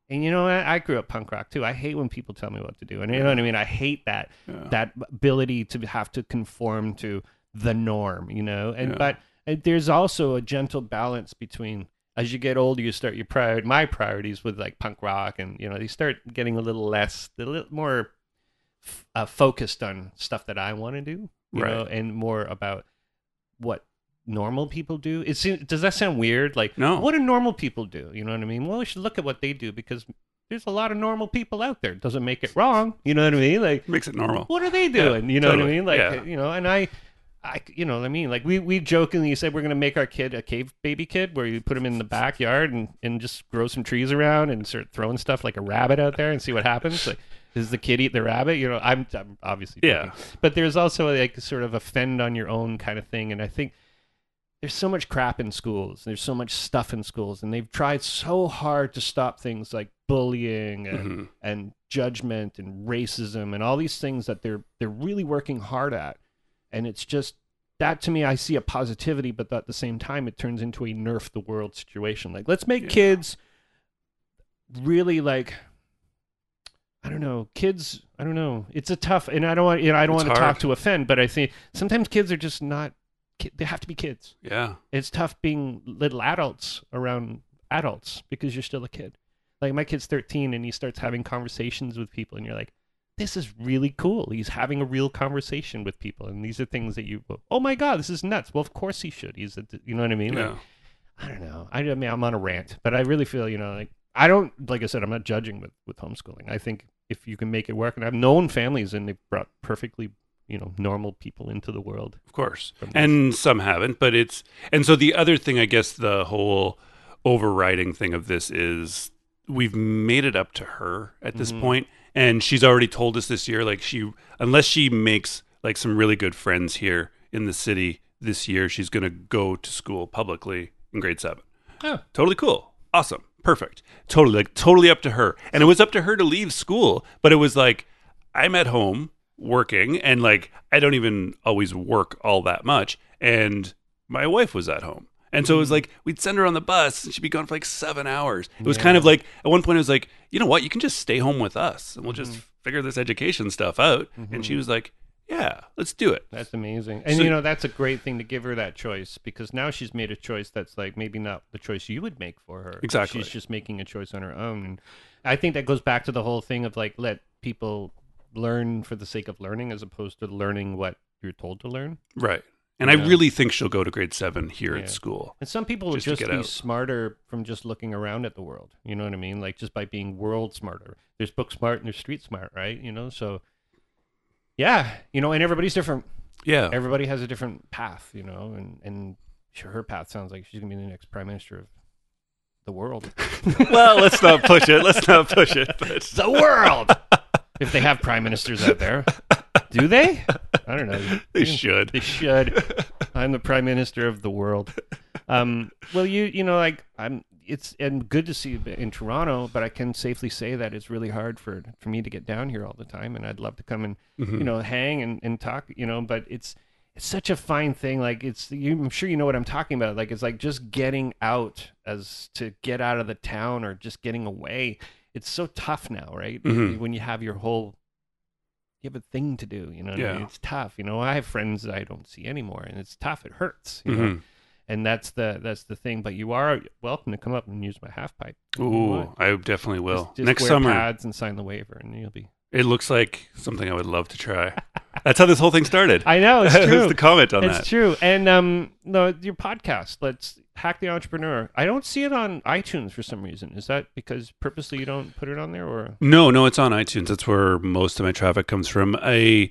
And you know, I, I grew up punk rock too. I hate when people tell me what to do, and you know what I mean. I hate that Yeah. that ability to have to conform to the norm, you know. And Yeah. but uh, there's also a gentle balance between, as you get older, you start your prior my priorities with like punk rock, and you know, they start getting a little less, a little more f- uh, focused on stuff that I want to do, you Right. know, and more about what normal people do. It seems, does that sound weird? Like, No. what do normal people do? You know what I mean? Well, we should look at what they do because there's a lot of normal people out there. It doesn't make it wrong. You know what I mean? Like, Makes it normal. what are they doing? Yeah, you know totally. what I mean? Like, Yeah. you know, and I, I, you know what I mean? Like, we, we jokingly said we're going to make our kid a cave baby kid where you put him in the backyard and, and just grow some trees around and start throwing stuff like a rabbit out there and see what happens. Like, does the kid eat the rabbit? You know, I'm, I'm obviously joking. Yeah. But there's also like sort of a fend on your own kind of thing. And I think there's so much crap in schools. There's so much stuff in schools, and they've tried so hard to stop things like bullying and, Mhm. and judgment and racism and all these things that they're they're really working hard at. And it's just that, to me, I see a positivity, but at the same time, it turns into a nerf the world situation. Like, let's make Yeah. kids really like, I don't know, kids. I don't know. It's a tough, and I don't want, you know, I don't It's want to hard. talk to offend, but I think sometimes kids are just not. ki- They have to be kids. Yeah. It's tough being little adults around adults because you're still a kid. Like, my kid's thirteen and he starts having conversations with people, and you're like, this is really cool. He's having a real conversation with people, and these are things that you, oh my God, this is nuts. Well, of course he should. He's, a, you know what I mean? Like, Yeah. I don't know. I, I mean, I'm on a rant, but I really feel, you know, like, I don't, like I said, I'm not judging with, with homeschooling. I think if you can make it work, and I've known families and they've brought perfectly, you know, normal people into the world. Of course. From this. And some haven't, but it's and so the other thing, I guess the whole overriding thing of this is we've made it up to her at this Mhm. point, and she's already told us this year, like, she unless she makes like some really good friends here in the city this year, she's going to go to school publicly in grade seven. Oh. Totally cool. Awesome. Perfect. Totally, like totally up to her. And it was up to her to leave school, but it was like, I'm at home working, and like I don't even always work all that much, and my wife was at home. And so it was like we'd send her on the bus and she'd be gone for like seven hours. It was Yeah. kind of like at one point it was like, you know what, you can just stay home with us and we'll just Mhm. figure this education stuff out. And she was like, yeah, let's do it. That's amazing. And, So- you know, that's a great thing to give her that choice, because now she's made a choice that's like maybe not the choice you would make for her. Exactly. She's just making a choice on her own. And I think that goes back to the whole thing of like, let people learn for the sake of learning as opposed to learning what you're told to learn. Right. And Yeah. I really think she'll go to grade seven here Yeah. at school. And some people will Just to just get be out. smarter from just looking around at the world. You know what I mean? Like just by being world smarter. There's book smart and there's street smart, right? You know, so yeah, you know, and everybody's different. Yeah. Everybody has a different path, you know, and and sure, her path sounds like she's gonna be the next prime minister of the world. Well, let's not push it. Let's not push it. But The world. If they have prime ministers out there, do they? I don't know. they should. They should. I'm the prime minister of the world. Um, well, you you know, like I'm. It's and good to see you in Toronto, but I can safely say that it's really hard for for me to get down here all the time, and I'd love to come and Mhm. you know hang and, and talk, you know. But it's it's such a fine thing. Like it's you, I'm sure you know what I'm talking about. Like it's like just getting out as to get out of the town or just getting away. It's so tough now, right? Mhm. When you have your whole you have a thing to do, you know. what I mean? Yeah. It's tough. You know, I have friends that I don't see anymore, and it's tough. It hurts, you know. Mhm. And that's the that's the thing. But you are welcome to come up and use my half pipe. You know Ooh, what? I definitely will. Just, just Next wear summer, pads and sign the waiver, and you'll be. it looks like something I would love to try. That's how this whole thing started. I know it's That's true. the comment on It's that. true. And um, no, your podcast. Let's hack the entrepreneur. I don't see it on iTunes for some reason. Is that because purposely you don't put it on there, or? No, no, it's on iTunes. That's where most of my traffic comes from. I,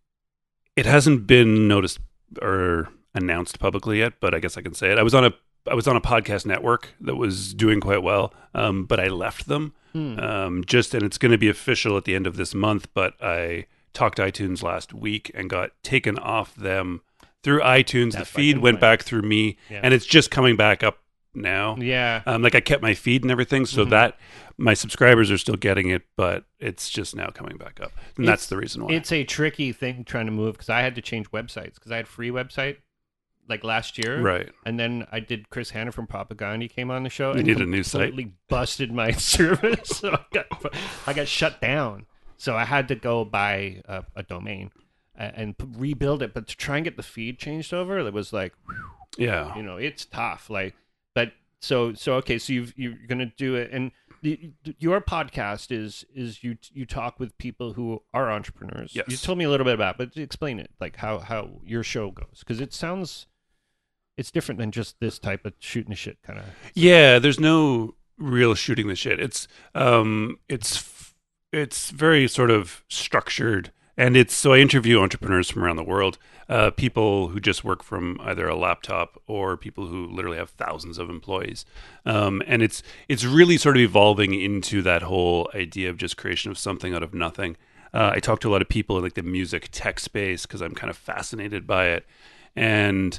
it hasn't been noticed or announced publicly yet, but I guess I can say it. I was on a I was on a podcast network that was doing quite well, um, but I left them. Hmm. Um, just and it's going to be official at the end of this month. But I talked to iTunes last week and got taken off them through iTunes. That's the by feed went complaint. back through me, Yeah. and it's just coming back up now. Yeah. Um, like I kept my feed and everything, so Mhm. that my subscribers are still getting it, but it's just now coming back up, and that's It's- the reason why. It's a tricky thing trying to move because I had to change websites because I had free website like last year. Right. And then I did Chris Hanna from Propaganda came on the show. You and need a new site. Completely busted my service. So I got, I got shut down. So I had to go buy a, a domain and p- rebuild it. But to try and get the feed changed over, it was like, whew, Yeah. you know, it's tough. Like, but so, so, okay. So you've, you're going to do it. And the, your podcast is, is you, you talk with people who are entrepreneurs. Yes. You told me a little bit about, but explain it, like how, how your show goes. Cause it sounds, it's different than just this type of shooting the shit kind of. Yeah. There's no real shooting the shit. It's, um, it's, it's very sort of structured. And it's so I interview entrepreneurs from around the world, uh, people who just work from either a laptop or people who literally have thousands of employees. Um, and it's it's really sort of evolving into that whole idea of just creation of something out of nothing. Uh, I talk to a lot of people in like the music tech space because I'm kind of fascinated by it. And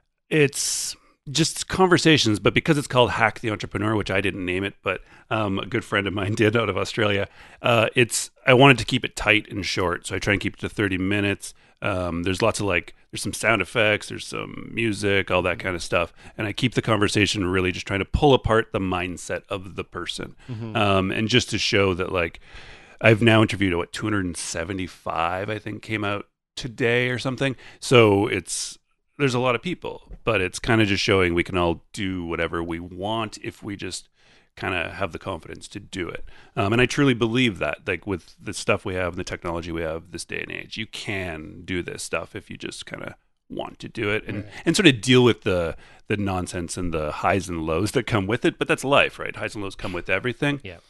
it's just conversations, but because it's called Hack the Entrepreneur, which I didn't name it, but um, a good friend of mine did out of Australia, uh, it's I wanted to keep it tight and short, so I try and keep it to thirty minutes. Um, there's lots of like, there's some sound effects, there's some music, all that kind of stuff, and I keep the conversation really just trying to pull apart the mindset of the person, mm-hmm. um, and just to show that like, I've now interviewed what two hundred seventy-five, I think, came out today or something, so it's there's a lot of people, but it's kind of just showing we can all do whatever we want if we just kind of have the confidence to do it. Um, and I truly believe that, like with the stuff we have and the technology we have this day and age, you can do this stuff if you just kind of want to do it and, right. and sort of deal with the the nonsense and the highs and lows that come with it. But that's life, right? Highs and lows come with everything. Yeah.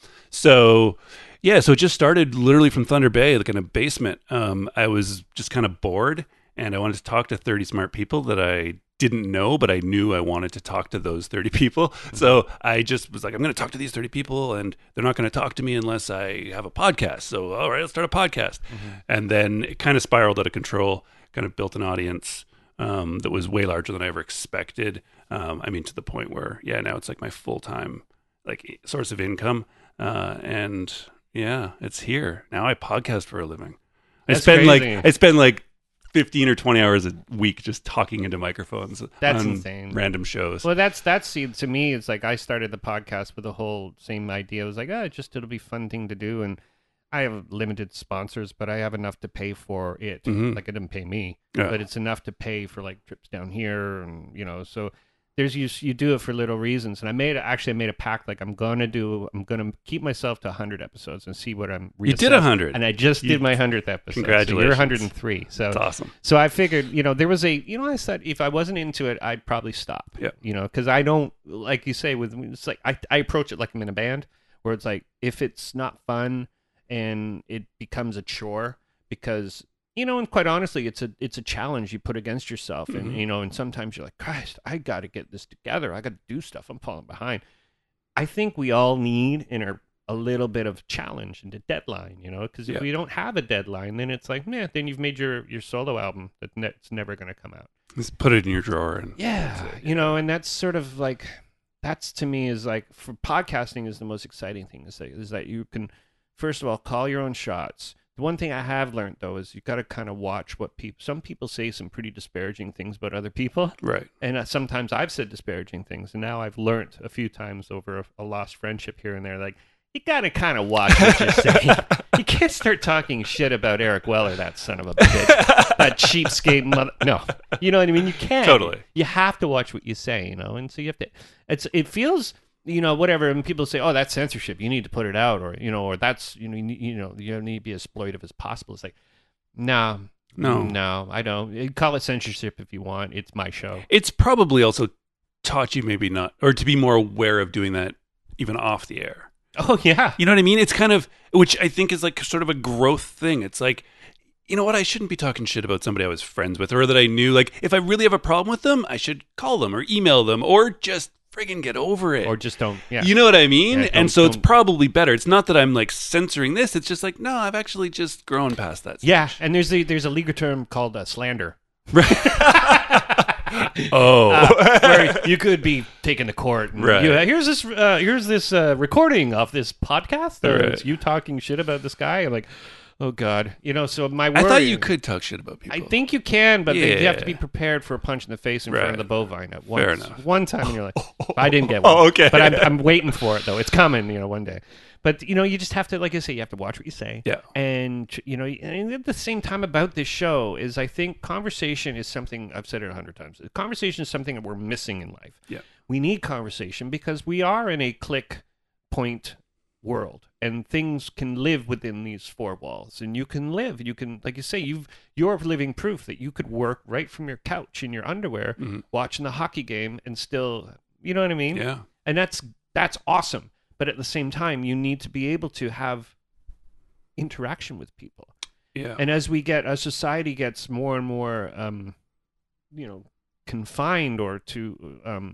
So, yeah, so it just started literally from Thunder Bay, like in a basement. Um, I was just kind of bored. And I wanted to talk to thirty smart people that I didn't know, but I knew I wanted to talk to those thirty people. Mm-hmm. So I just was like, I'm going to talk to these thirty people, and they're not going to talk to me unless I have a podcast. So, all right, let's start a podcast. Mm-hmm. And then it kind of spiraled out of control, kind of built an audience um, that was way larger than I ever expected. Um, I mean, to the point where, yeah, now it's like my full-time like source of income. Uh, and yeah, it's here. Now I podcast for a living. I That's spend crazy. like, I spend like, fifteen or twenty hours a week just talking into microphones. That's on insane. Random shows. Well, that's that's see, to me. It's like I started the podcast with the whole same idea. It was like, oh, just it'll be a fun thing to do, and I have limited sponsors, but I have enough to pay for it. Mm-hmm. Like it didn't pay me, yeah. but it's enough to pay for like trips down here, and you know, so. There's you, you do it for little reasons, and I made actually I made a pact like I'm gonna do I'm gonna keep myself to one hundred episodes and see what I'm. You did one hundred, and I just you, did my hundredth episode. Congratulations! So you're one hundred three. So that's awesome. So I figured, you know, there was a, you know, I said if I wasn't into it, I'd probably stop. Yeah. You know, because I don't like you say with it's like I I approach it like I'm in a band where it's like if it's not fun and it becomes a chore because. You know, and quite honestly, it's a it's a challenge you put against yourself, and mm-hmm. you know, and sometimes you're like, Christ, I got to get this together. I got to do stuff. I'm falling behind. I think we all need in our a little bit of challenge and a deadline, you know, because if yeah. we don't have a deadline, then it's like, man, then you've made your your solo album that ne- it's never going to come out. Just put it in your drawer, and yeah, you know, and that's sort of like that's to me is like for podcasting is the most exciting thing to say is that you can first of all call your own shots. The one thing I have learned, though, is you got to kind of watch what people... Some people say some pretty disparaging things about other people. Right. And uh, sometimes I've said disparaging things. And now I've learned a few times over a, a lost friendship here and there, like, you got to kind of watch what you're saying. You can't start talking shit about Eric Weller, that son of a bitch. That cheapskate mother... No. You know what I mean? You can't. Totally. You have to watch what you say, you know? And so you have to... It's It feels... You know, whatever, and people say, "Oh, that's censorship. You need to put it out," or you know, or that's you know, you, you know, you need to be as exploitive as possible. It's like, no, no, no, I don't. You call it censorship if you want. It's my show. It's probably also taught you maybe not, or to be more aware of doing that even off the air. Oh yeah, you know what I mean? It's kind of, which I think is like sort of a growth thing. It's like, you know what? I shouldn't be talking shit about somebody I was friends with or that I knew. Like, if I really have a problem with them, I should call them or email them or just friggin' get over it. Or just don't, yeah. You know what I mean? Yeah, and so don't. it's probably better. It's not that I'm like censoring this. It's just like, no, I've actually just grown past that stage. Yeah, and there's a, there's a legal term called uh, slander. Right. oh. Uh, where you could be taken to court. And right. You, uh, here's this uh, here's this uh, recording of this podcast. Or right. it's you talking shit about this guy. I'm like, Oh God, you know. So my I worry, thought you could talk shit about people. I think you can, but they, you have to be Yeah. prepared for a punch in the face in front Right. of the bovine at once. Fair enough. One time in your life. I didn't get one. Oh, okay. But I'm, I'm waiting for it though. It's coming, you know, one day. But you know, you just have to, like I say, you have to watch what you say. Yeah. And you know, and at the same time about this show is, I think conversation is something, I've said it a hundred times. Conversation is something that we're missing in life. Yeah. We need conversation because we are in a click point world, and things can live within these four walls, and you can live, you can, like you say, you've you're living proof that you could work right from your couch in your underwear, Mhm. watching the hockey game, and still, you know what I mean? Yeah. And that's that's awesome. But at the same time, you need to be able to have interaction with people. Yeah. And as we get, as society gets more and more, um, you know, confined or to um,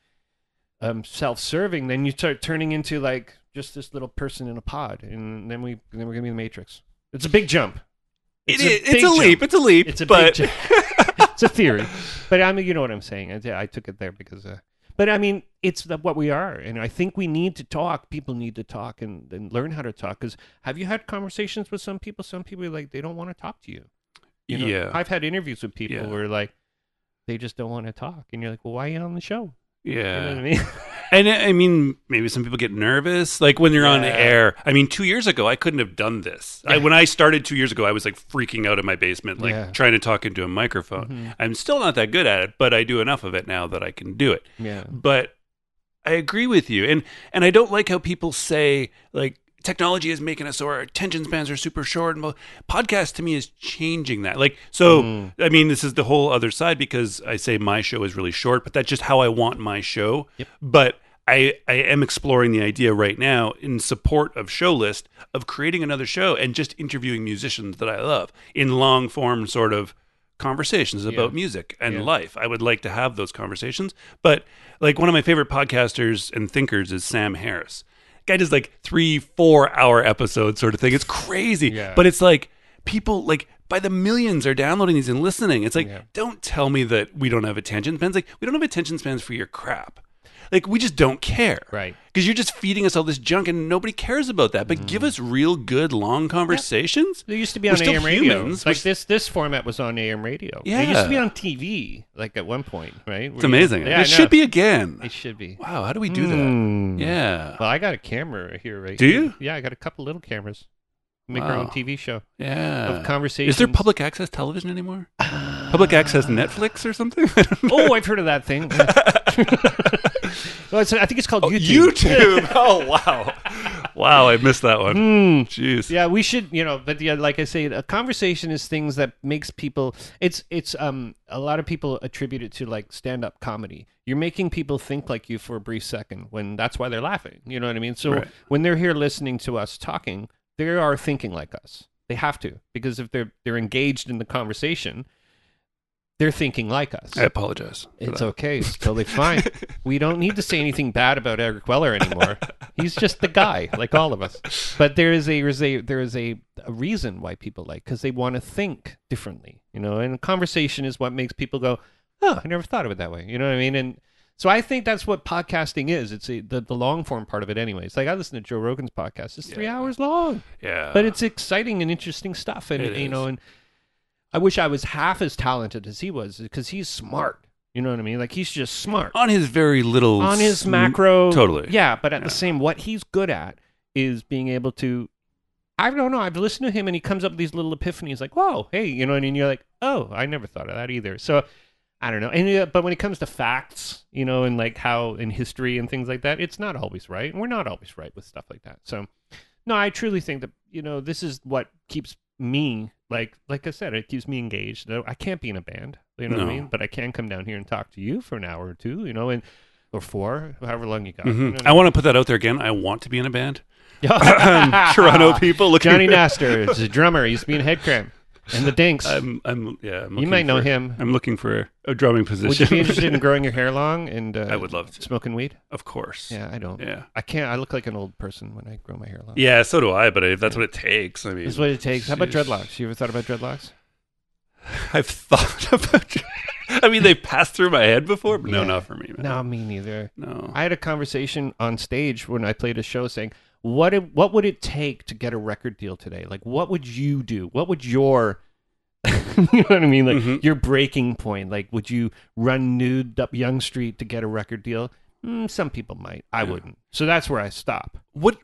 um, self-serving, then you start turning into like just this little person in a pod, and then we then we're gonna be the Matrix. It's a big jump. It a is. It's big a leap. jump. It's a leap. It's a but... big jump. It's a theory, but I mean, you know what I'm saying. I, I took it there because, uh, but I mean, it's the, what we are, and I think we need to talk. People need to talk and, and learn how to talk. Because have you had conversations with some people? Some people are like, they don't want to talk to you. You know? Yeah. I've had interviews with people Yeah. where like they just don't want to talk, and you're like, well, why are you on the show? Yeah. You know what I mean? And I mean, maybe some people get nervous, like when you're on Yeah. air. I mean, two years ago, I couldn't have done this. I, when I started two years ago, I was like freaking out in my basement, like Yeah. trying to talk into a microphone. Mhm. I'm still not that good at it, but I do enough of it now that I can do it. Yeah. But I agree with you, and and I don't like how people say like technology is making us so our attention spans are super short. And podcast to me is changing that. Like, so, Mhm. I mean, this is the whole other side because I say my show is really short, but that's just how I want my show. Yep. But I, I am exploring the idea right now in support of Show List of creating another show and just interviewing musicians that I love in long form sort of conversations about Yeah. music and Yeah. life. I would like to have those conversations. But like one of my favorite podcasters and thinkers is Sam Harris. Guy does like three, four hour episodes sort of thing. It's crazy. Yeah. But it's like people like by the millions are downloading these and listening. It's like, Yeah. don't tell me that we don't have attention spans. Like, we don't have attention spans for your crap. Like, we just don't care. Right. Because you're just feeding us all this junk and nobody cares about that. But give us real good, long conversations. They used to be We're on still A M radio. humans. Like We're- this, this format was on A M radio. It used to be Yeah. on T V, like at one point, right? It's amazing. Yeah, I it know. should be again. It should be. Wow, how do we do Mm. that? Yeah. Well, I got a camera here, right? Do here. you? Yeah, I got a couple little cameras. Make our own Wow. T V show Yeah. of conversation. Is there public access television anymore? Public access Netflix or something? I don't know. Oh, I've heard of that thing. Well, it's, I think it's called YouTube. YouTube. Oh, wow. Wow, I missed that one. Mm. Jeez. Yeah, we should, you know, but yeah, like I say, a conversation is things that makes people. It's it's um a lot of people attribute it to like stand up comedy. You're making people think like you for a brief second, when that's why they're laughing. You know what I mean? So Right. when they're here listening to us talking, they are thinking like us. They have to, because if they're they're engaged in the conversation, they're thinking like us. I apologize. for It's that. okay. It's totally fine. We don't need to say anything bad about Eric Weller anymore. He's just the guy, like all of us. But there is a, there is a, there is a, a reason why people like, because they want to think differently, you know, and conversation is what makes people go, oh, I never thought of it that way. You know what I mean? And so I think that's what podcasting is. It's a, the, the long form part of it anyways. Like I listen to Joe Rogan's podcast. It's three Yeah. hours long, Yeah. but it's exciting and interesting stuff. And, It you know, is. and I wish I was half as talented as he was, because he's smart. You know what I mean? Like he's just smart on his very little. on his sm- macro. Totally. Yeah, but at Yeah. the same, what he's good at is being able to. I don't know. I've listened to him, and he comes up with these little epiphanies, like, "Whoa, hey," you know, and you're like, "Oh, I never thought of that either." So, I don't know. And uh, but when it comes to facts, you know, and like how in history and things like that, it's not always right, and we're not always right with stuff like that. So, no, I truly think that, you know, this is what keeps me, like like I said, it keeps me engaged. I can't be in a band, you know what No. I mean? But I can come down here and talk to you for an hour or two, you know, and or four, however long you got. Mhm. You know what I want to put that out there again. I want to be in a band. mean? Toronto people looking. Johnny Nastor is a drummer. He used to be in Headcramp and the Dinks. I'm. I'm. Yeah. I'm you looking might know for- him. I'm looking for a drumming position. Would you be interested in growing your hair long and uh, I would love to. smoking weed? Of course. Yeah, I don't. Yeah. I can't. I look like an old person when I grow my hair long. Yeah. So do I. But if that's what it takes, I mean, That's what it takes. How about Sheesh. dreadlocks? You ever thought about dreadlocks? I've thought about. I mean, they passed through my head before, but no, Yeah. not for me. Man. No, me neither. No. I had a conversation on stage when I played a show saying, what it, what would it take to get a record deal today? Like, what would you do? What would your you know what I mean? Like Mm-hmm. your breaking point. Like, would you run nude up Young Street to get a record deal? Mm, some people might. I Yeah. wouldn't. So that's where I stop. What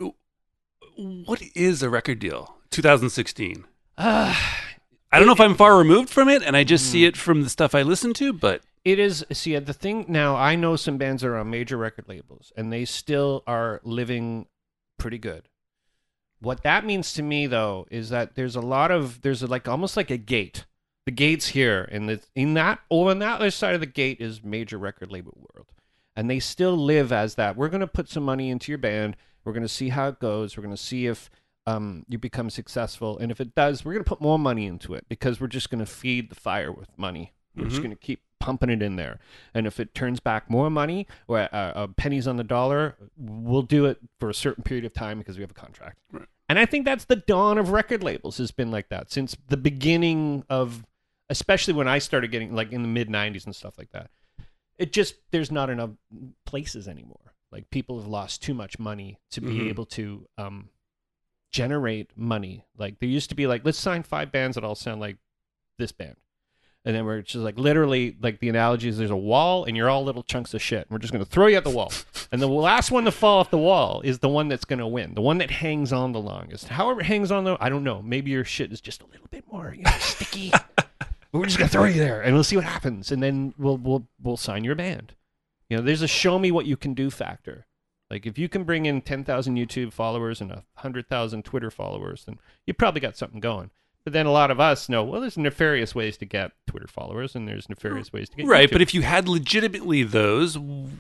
what is a record deal? twenty sixteen. Uh, I don't know if I'm far removed from it, and I just Hmm. see it from the stuff I listen to. But It is. See, the thing now, I know some bands that are on major record labels, and they still are living pretty good. What that means to me, though, is that there's a lot of there's a, like almost like a gate. The gate's here, and the, in that over on that other side of the gate is major record label world, and they still live as that. We're going to put some money into your band. We're going to see how it goes. We're going to see if um, you become successful, and if it does, we're going to put more money into it because we're just going to feed the fire with money. We're just Mhm. going to keep pumping it in there. And if it turns back more money or uh, uh, pennies on the dollar, we'll do it for a certain period of time because we have a contract. Right. And I think that's the dawn of record labels has been like that since the beginning of, especially when I started getting like in the mid nineties and stuff like that. It just, there's not enough places anymore. Like people have lost too much money to be Mhm. able to um, generate money. Like there used to be like, let's sign five bands that all sound like this band. And then we're just like literally like the analogy is there's a wall and you're all little chunks of shit. And we're just going to throw you at the wall. And the last one to fall off the wall is the one that's going to win. The one that hangs on the longest. However it hangs on, the I don't know. Maybe your shit is just a little bit more you know, sticky. But we're just going to throw you there and we'll see what happens. And then we'll, we'll, we'll sign your band. You know, there's a show me what you can do factor. Like if you can bring in ten thousand YouTube followers and one hundred thousand Twitter followers, then you probably got something going. But then a lot of us know, well, there's nefarious ways to get Twitter followers and there's nefarious ways to get right, YouTube. but if you had legitimately those,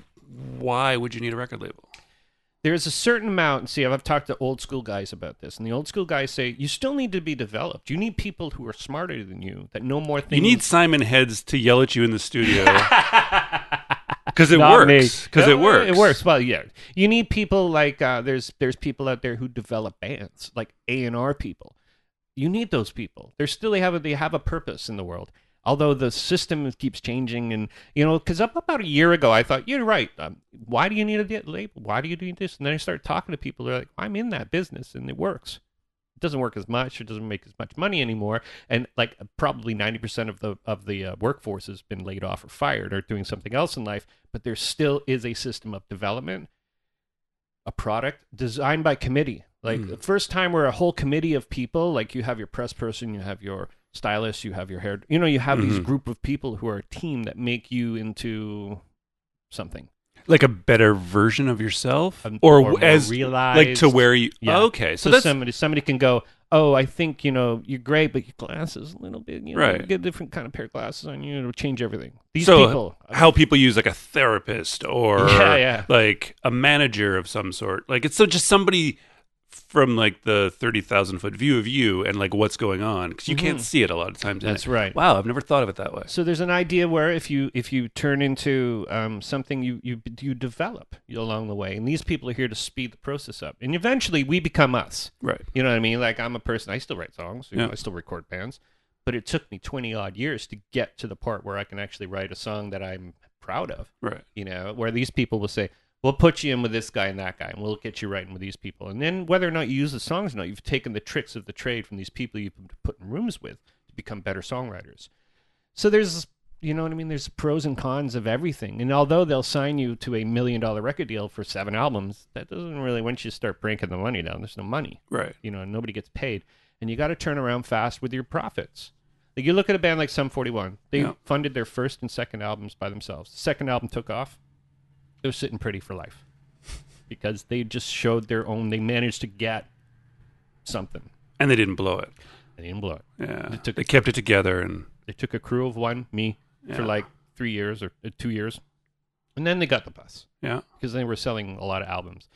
why would you need a record label? There's a certain amount, see, I've talked to old school guys about this, and the old school guys say, you still need to be developed. You need people who are smarter than you, that know more things. You need Simon Heads to yell at you in the studio. Because it Not me. works. Because No, it works. It works. Well, yeah. You need people like, uh, there's there's people out there who develop bands, like A and R people. You need those people. They're still they have a, they have a purpose in the world. Although the system keeps changing, and you know, because up about a year ago, I thought you're right. Um, why do you need a label? Why do you need this? And then I started talking to people. They're like, I'm in that business, and it works. It doesn't work as much. It doesn't make as much money anymore. And like probably ninety percent of the of the uh, workforce has been laid off or fired or doing something else in life. But there still is a system of development, a product designed by committee. Like Mm. the first time where a whole committee of people, like you have your press person, you have your stylist, you have your hair, you know, you have these Mhm. group of people who are a team that make you into something. Like a better version of yourself? Um, or more as realized. like to where you Yeah. oh, okay. So, So, that's somebody somebody can go, oh, I think, you know, you're great, but your glasses a little bit, you know, Right. get a different kind of pair of glasses on you, it'll change everything. These So, people. how people use like a therapist or Yeah, yeah. like a manager of some sort. Like it's so just somebody from like the thirty thousand foot view of you and like what's going on because you Mhm. can't see it a lot of times. That's And right. Wow, I've never thought of it that way. So there's an idea where if you if you turn into um, something you, you you develop along the way, and these people are here to speed the process up, and eventually we become us. Right. You know what I mean? Like I'm a person, I still write songs, you know, Yeah. I still record bands, but it took me twenty odd years to get to the part where I can actually write a song that I'm proud of. Right. You know, where these people will say, we'll put you in with this guy and that guy, and we'll get you writing with these people. And then whether or not you use the songs or not, you've taken the tricks of the trade from these people you've been put in rooms with to become better songwriters. So there's, you know what I mean? There's pros and cons of everything. And although they'll sign you to a million dollar record deal for seven albums, that doesn't really, once you start breaking the money down, there's no money. Right. You know, and nobody gets paid. And you got to turn around fast with your profits. Like you look at a band like Sum forty-one. They Yeah. funded their first and second albums by themselves. The second album took off. It was sitting pretty for life because they just showed their own. They managed to get something. And they didn't blow it. They didn't blow it. Yeah. They took- they kept it together and They took a crew of one, me, for Yeah. like three years or uh, two years, and then they got the bus yeah. because they were selling a lot of albums.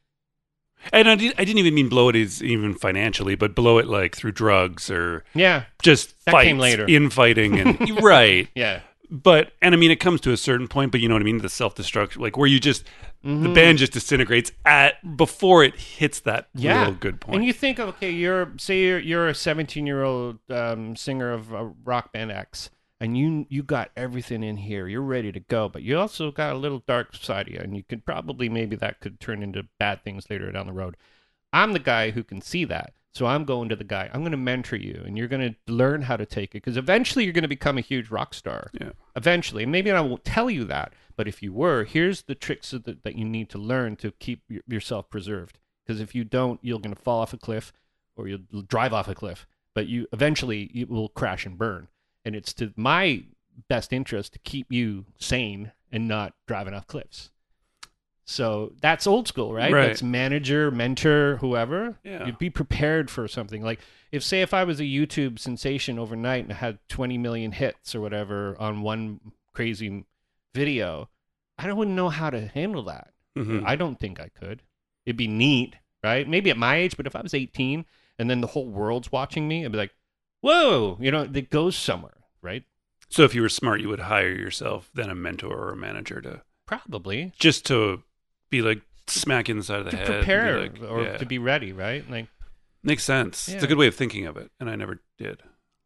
And I, did, I didn't even mean blow it as even financially, but blow it like through drugs or Yeah, just That fights, came later. infighting, and right. yeah. But and I mean, it comes to a certain point, but you know what I mean, the self destruction, like where you just the Mhm. band just disintegrates at before it hits that Yeah. real good point. And you think, okay, you're say you're you're a seventeen year old um, singer of uh, rock band X, and you you got everything in here, you're ready to go, but you also got a little dark side of you, and you could probably maybe that could turn into bad things later down the road. I'm the guy who can see that. So I'm going to the guy. I'm going to mentor you, and you're going to learn how to take it, because eventually you're going to become a huge rock star. Yeah. Eventually. And maybe I won't tell you that, but if you were, here's the tricks that, that you need to learn to keep y- yourself preserved. Because if you don't, you're going to fall off a cliff, or you'll drive off a cliff. But you eventually it will crash and burn. And it's to my best interest to keep you sane and not driving off cliffs. So that's old school, right? Right. That's manager, mentor, whoever. Yeah. You'd be prepared for something. Like if, say, if I was a YouTube sensation overnight and had twenty million hits or whatever on one crazy video, I don't wouldn't know how to handle that. Mm-hmm. I don't think I could. It'd be neat, right? Maybe at my age, but if I was eighteen and then the whole world's watching me, I'd be like, whoa, you know, it goes somewhere, right? So if you were smart, you would hire yourself, then a mentor or a manager to Probably. just to be like smack you in the side of the To head. and be prepare like, or yeah. to be ready, right? Like, Makes sense. It's Yeah. a good way of thinking of it, and I never did.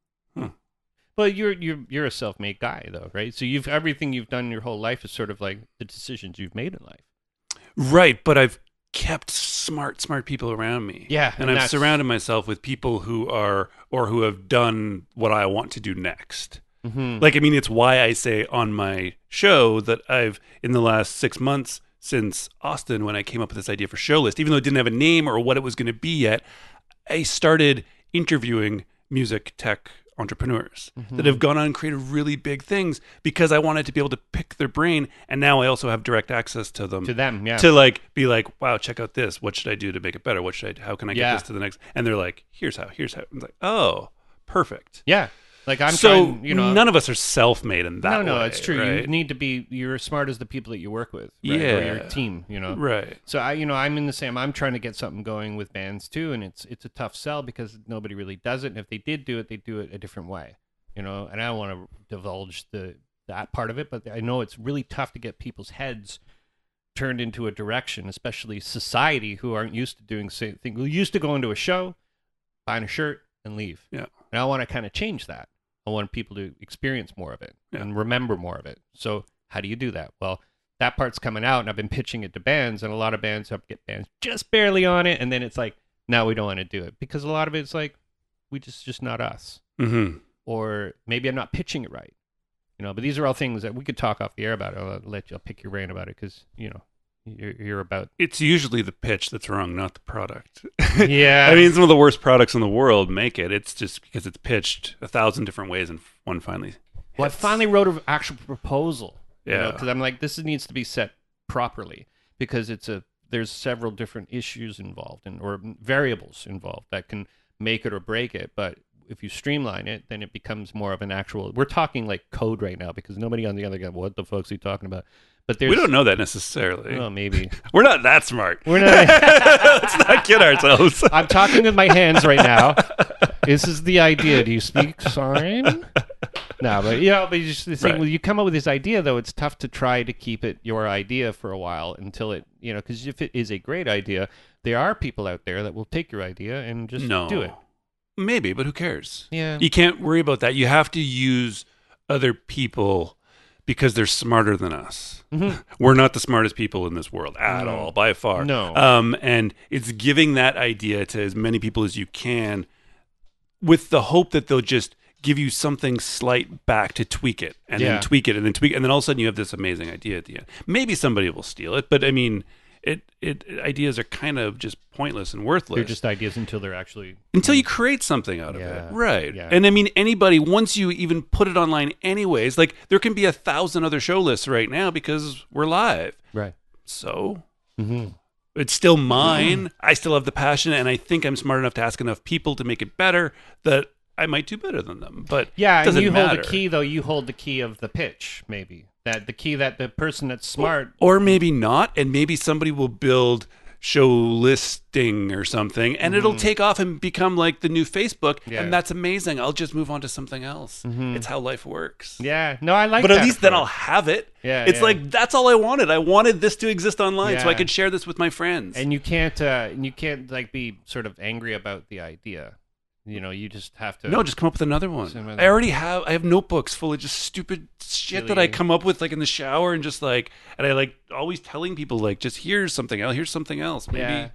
well, you're you're you're a self-made guy though, right? So you've everything you've done your whole life is sort of like the decisions you've made in life. Right, but I've kept smart, smart people around me. Yeah, and, and I've that's- surrounded myself with people who are or who have done what I want to do next. Mm-hmm. Like, I mean, it's why I say on my show that I've, in the last six months since Austin, when I came up with this idea for Show List, even though it didn't have a name or what it was going to be yet, I started interviewing music tech entrepreneurs Mm-hmm. that have gone on and created really big things because I wanted to be able to pick their brain. And now I also have direct access to them. To them, yeah. To like be like, wow, check out this. What should I do to make it better? What should I, how can I get Yeah. this to the next? And they're like, here's how, here's how. I'm like, oh, perfect. Yeah. Like I'm so trying, you know. none of us are self-made in that no, no, way, it's true. right? You need to be. You're as smart as the people that you work with, right? Yeah. Or your team, you know. Right. So I, you know, I'm in the same. I'm trying to get something going with bands too, and it's it's a tough sell because nobody really does it. And if they did do it, they do it a different way, you know. And I don't want to divulge the that part of it, but I know it's really tough to get people's heads turned into a direction, especially society who aren't used to doing the same thing. Who used to go into a show, buying a shirt, and leave. Yeah. And I want to kind of change that. I want people to experience more of it Yeah. and remember more of it. So how do you do that? Well, that part's coming out, and I've been pitching it to bands, and a lot of bands have get bands just barely on it, and then it's like, now we don't want to do it because a lot of it's like, we just just not us, Mm-hmm. or maybe I'm not pitching it right, you know. But these are all things that we could talk off the air about. I'll let you I'll pick your brain about it because you know you're, you're about It's usually the pitch that's wrong, not the product. yeah. I mean, some of the worst products in the world make it. It's just because it's pitched a thousand different ways and one finally. Well, I hits. finally wrote an actual proposal. Yeah. Because I'm like, this needs to be set properly because it's a there's several different issues involved and or variables involved that can make it or break it. But if you streamline it, then it becomes more of an actual. We're talking like code right now because nobody on the other end. What the fuck's he talking about? But there's We don't know that necessarily. Well, maybe We're not that smart. we're not. Let's not kid ourselves. I'm talking with my hands right now. This is the idea. Do you speak sign? No, but you know, but you just the thing Right. when you come up with this idea, though, it's tough to try to keep it your idea for a while until it, you know, because if it is a great idea, there are people out there that will take your idea and just No. do it. Maybe, but who cares? Yeah. You can't worry about that. You have to use other people because they're smarter than us. Mhm. We're not the smartest people in this world at No. all, by far. No. Um, and it's giving that idea to as many people as you can with the hope that they'll just give you something slight back to tweak it and Yeah. then tweak it and then tweak it. And then all of a sudden you have this amazing idea at the end. Maybe somebody will steal it, but I mean, it, it ideas are kind of just pointless and worthless. They're just ideas until they're actually. Until you create something out of Yeah. it. Right. Yeah. And I mean, anybody, once you even put it online anyways, like there can be a thousand other show lists right now because we're live. Right. So Mm-hmm. it's still mine. I still have the passion, and I think I'm smart enough to ask enough people to make it better that I might do better than them. But Yeah, it and doesn't you matter. hold the key, though. You hold the key of the pitch, maybe. That the key that the person that's smart. Or maybe not, and maybe somebody will build show listing or something, and it'll take off and become like the new Facebook, Mm-hmm. Yeah. and that's amazing. I'll just move on to something else. It's how life works. Yeah. No, I like But that at least then I'll approach. have it. Yeah, it's yeah. like that's all I wanted. I wanted this to exist online so I Yeah. could share this with my friends. And you can't, uh, and you can't like be sort of angry about the idea. You know, you just have to. no, just come up with another one. Some I other- already have. I have notebooks full of just stupid shit that I Really? come up with, like in the shower, and just like, and I like always telling people, like, just here's something else, here's something else. Maybe Yeah.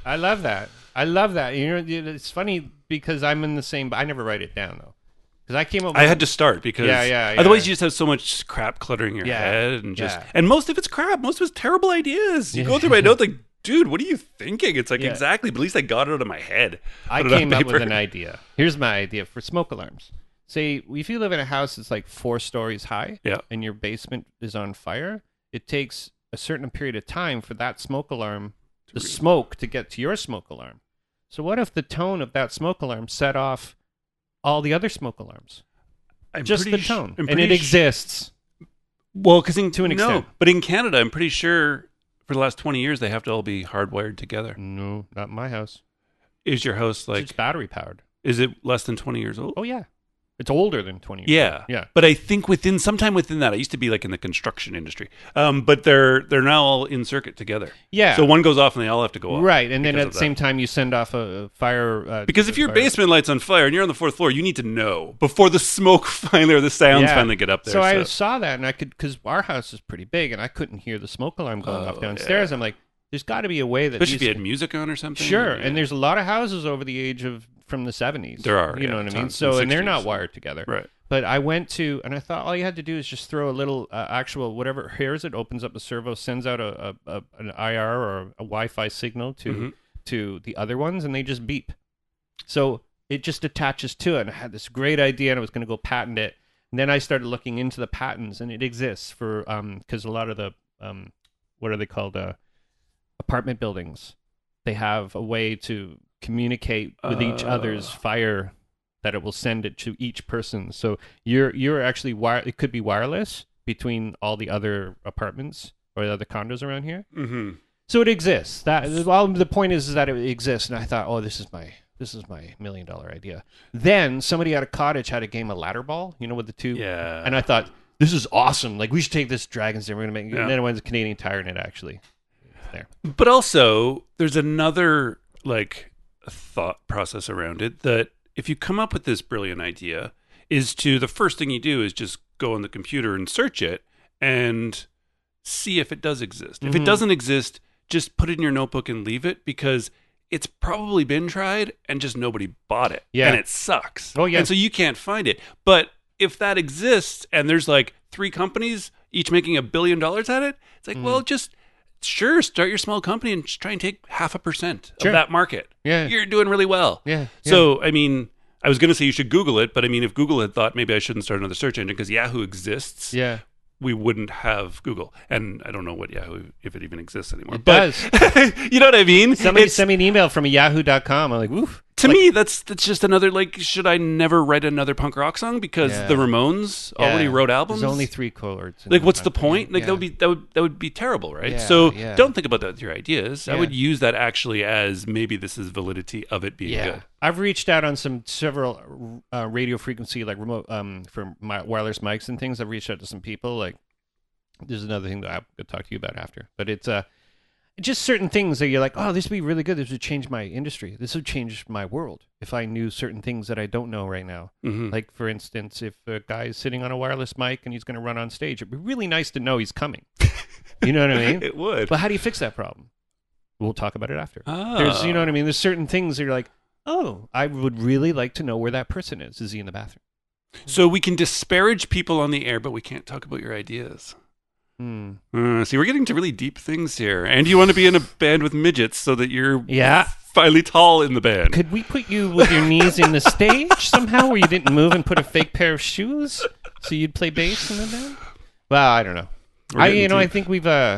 I love that. I love that. You know, it's funny because I'm in the same. I never write it down though, because I came up. With, I had to start because Yeah, yeah, yeah. otherwise you just have so much crap cluttering your Yeah, head and just yeah. and most of it's crap. Most of it's terrible ideas. You Yeah. go through my notes like, dude, what are you thinking? It's like Yeah. exactly, but at least I got it out of my head. I Put it on came up with paper. an idea. Here's my idea for smoke alarms. Say if you live in a house that's like four stories high, Yeah. and your basement is on fire, it takes a certain period of time for that smoke alarm, the re- smoke, to get to your smoke alarm. So what if the tone of that smoke alarm set off all the other smoke alarms? I'm Just the pretty sh- tone, I'm and it pretty sh- exists. Well, because in to an no, extent. but in Canada, I'm pretty sure for the last twenty years they have to all be hardwired together. No, not in my house. Is your house Like, like? it's battery powered. Is it less than twenty years old? Oh yeah, it's older than twenty years. Yeah, old. Yeah. But I think within sometime within that, I used to be like in the construction industry. Um, but they're they're now all in circuit together. Yeah. So one goes off and they all have to go off. Right, and then because at of the same that. time you send off a a fire. Uh, Because if your fire- basement light's on fire and you're on the fourth floor, you need to know before the smoke finally or the sounds Yeah. finally get up there. So I saw that, and I could, because our house is pretty big, and I couldn't hear the smoke alarm going Oh, off downstairs. yeah. I'm like, there's got to be a way that especially if these- you had music on or something. sure. Yeah. And there's a lot of houses over the age of from the seventies. There are, you know yeah, what I mean. tons. So And and they're not sixties. wired together. Right. But I went to, and I thought all you had to do is just throw a little uh, actual whatever it hears, it opens up the servo, sends out a, a, a an I R or a Wi-Fi signal to Mhm. to the other ones, and they just beep. So it just attaches to it. And I had this great idea, and I was going to go patent it. And then I started looking into the patents, and it exists for um because a lot of the um what are they called uh apartment buildings, they have a way to communicate with each Uh. other's fire, that it will send it to each person. So you're you're actually wire. It could be wireless between all the other apartments or the other condos around here. Mm-hmm. So it exists. That all the point is, is that it exists. And I thought, oh, this is my this is my million dollar idea. Then somebody at a cottage had a game of ladder ball, you know, with the two. Yeah. And I thought, this is awesome. Like we should take this Dragon's Den. We're gonna make. Yeah. And then it went to Canadian Tire, and it actually there. But also, there's another like thought process around it that if you come up with this brilliant idea, is to the first thing you do is just go on the computer and search it and see if it does exist. If it Mhm. doesn't exist, just put it in your notebook and leave it because it's probably been tried and just nobody bought it. Yeah. And it sucks. Oh, yeah. And so you can't find it. But if that exists and there's like three companies each making a billion dollars at it, it's like, Mhm. well, just sure, start your small company and just try and take half a percent Sure. of that market. Yeah. You're doing really well. Yeah. So, I mean, I was going to say you should Google it, but I mean, if Google had thought maybe I shouldn't start another search engine because Yahoo exists, yeah. we wouldn't have Google. And I don't know what Yahoo, if it even exists anymore. It but, does. you know what I mean? Somebody It's- sent me an email from yahoo dot com. I'm like, woof. to Like- me, that's that's just another, like, should I never write another punk rock song because Yeah. the Ramones already Yeah. wrote albums? There's only three chords. Like, what's the point? Like, Yeah. that would be that would that would be terrible, right? Yeah, so yeah. don't think about that with your ideas. I Yeah. would use that actually as maybe this is validity of it being Yeah, good. I've reached out on some several uh, radio frequency, like remote, um, for my wireless mics and things. I've reached out to some people. Like, there's another thing that I could talk to you about after, but it's uh, just certain things that you're like, oh, this would be really good. This would change my industry. This would change my world if I knew certain things that I don't know right now. Mhm. Like, for instance, if a guy is sitting on a wireless mic and he's going to run on stage, it'd be really nice to know he's coming. You know what I mean? It would. But how do you fix that problem? We'll talk about it after. Oh. There's, you know what I mean? There's certain things that you're like, oh, I would really like to know where that person is. Is he in the bathroom? So we can disparage people on the air, but we can't talk about your ideas. Hmm. Uh, see, we're getting to really deep things here. And you want to be in a band with midgets so that you're Yeah. finally tall in the band. Could we put you with your knees in the stage somehow where you didn't move and put a fake pair of shoes so you'd play bass in the band? Well, I don't know. We're I, getting you know, I deep. think we've, uh,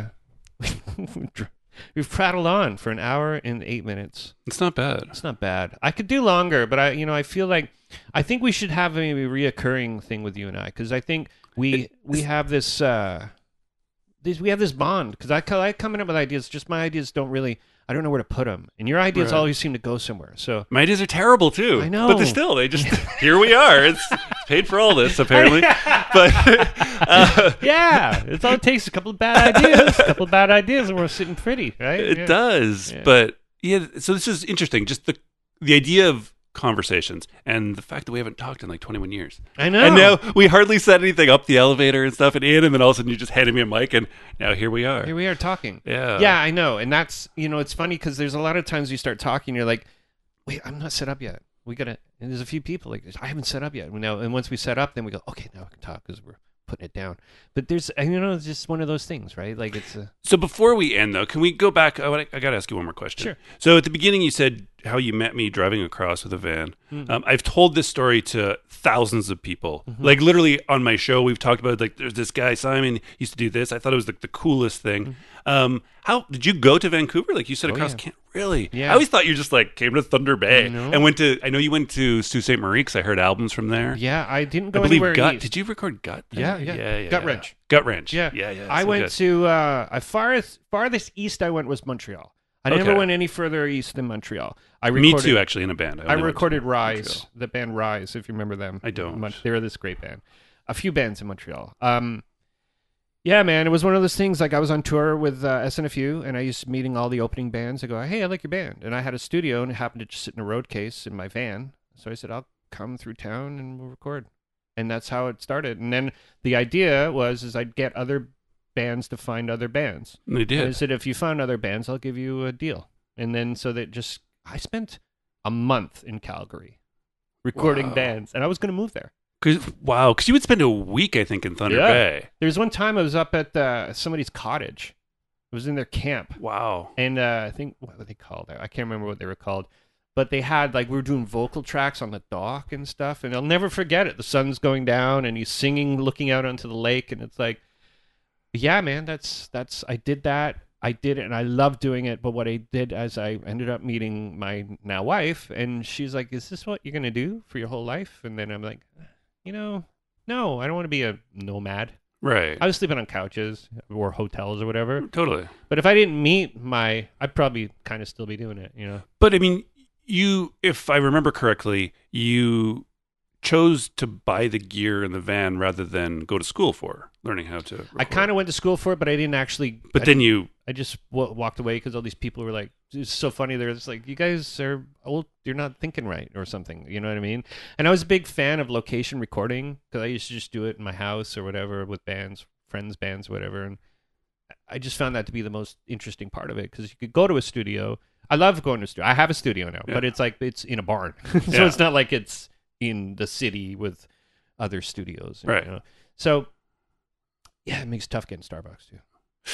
we've prattled on for an hour and eight minutes. It's not bad. It's not bad. I could do longer, but I, you know, I feel like I think we should have maybe a reoccurring thing with you and I, because I think we we have this, uh, this we have this bond. Because I, I coming up with ideas, just my ideas don't really. I don't know where to put them, and your ideas Right. always seem to go somewhere. So My ideas are terrible too. I know. But they're still, they just, here we are. It's, it's paid for all this, apparently. But, uh, yeah, it's all it takes. A couple of bad ideas, a couple of bad ideas, and we're sitting pretty, right? it Yeah. does. Yeah. But, yeah, so this is interesting. Just the the idea of conversations. And the fact that we haven't talked in like twenty-one years. I know. And now we hardly said anything up the elevator and stuff and in, and then all of a sudden you just handed me a mic, and now here we are. Here we are talking. Yeah. Yeah, I know. And that's, you know, it's funny because there's a lot of times you start talking, you're like, wait, I'm not set up yet. We got to, and there's a few people like, I haven't set up yet. We know, and once we set up, then we go, okay, now we can talk because we're putting it down. But there's, you know, it's just one of those things, right? Like it's a... So before we end, though, can we go back? I, I got to ask you one more question. Sure. So at the beginning, you said how you met me driving across with a van. Mm-hmm. Um, I've told this story to thousands of people. Mm-hmm. Like literally on my show, we've talked about like there's this guy Simon used to do this. I thought it was like the coolest thing. Mm-hmm. Um, how did you go to Vancouver? Like you said, Oh, across yeah. Canada. Really? Yeah. I always thought you just like came to Thunder Bay No. and went to. I know you went to Sault Ste. Marie because I heard albums from there. Yeah, I didn't go I believe anywhere Gut. east. Did you record Gut? there? Yeah, yeah. yeah, yeah Gut yeah. Wrench. Gut Wrench. Yeah, yeah, yeah. I so went good. to uh, as far as farthest east I went was Montreal. I never Okay. went any further east than Montreal. I Me recorded, too, actually, in a band. I only went to recorded Rise, Montreal. the band Rise, if you remember them. I don't. Mon- They're this great band. A few bands in Montreal. Um, yeah, man, it was one of those things. Like I was on tour with uh, S N F U, and I used meeting all the opening bands. I go, hey, I like your band, and I had a studio, and it happened to just sit in a road case in my van. So I said, I'll come through town and we'll record, and that's how it started. And then the idea was, is I'd get other bands to find other bands. They did. And I said, if you found other bands, I'll give you a deal. And then so that just, I spent a month in Calgary recording Wow. bands, and I was going to move there. Cause, wow, because you would spend a week, I think, in Thunder Yeah. Bay. There was one time I was up at uh, somebody's cottage. I was in their camp, Wow. and uh, I think, what were they called? I can't remember what they were called. But they had, like, we were doing vocal tracks on the dock and stuff, and I'll never forget it. The sun's going down, and he's singing, looking out onto the lake, and it's like, yeah, man, that's, that's, I did that. I did it, and I loved doing it. But what I did is I ended up meeting my now wife, and she's like, is this what you're going to do for your whole life? And then I'm like, you know, no, I don't want to be a nomad. Right. I was sleeping on couches or hotels or whatever. Totally. But if I didn't meet my, I'd probably kind of still be doing it, you know? But, I mean, you, if I remember correctly, you chose to buy the gear in the van rather than go to school for learning how to record. I kind of went to school for it, but I didn't actually. But I then you... I just w- walked away because all these people were like, it's so funny. They're just like, you guys are old. You're not thinking right or something. You know what I mean? And I was a big fan of location recording because I used to just do it in my house or whatever with bands, friends' bands, whatever. And I just found that to be the most interesting part of it because you could go to a studio. I love going to a studio. I have a studio now, Yeah. but it's like it's in a barn. so Yeah. it's not like it's in the city with other studios. Right. You know? So, yeah, it makes it tough getting Starbucks too.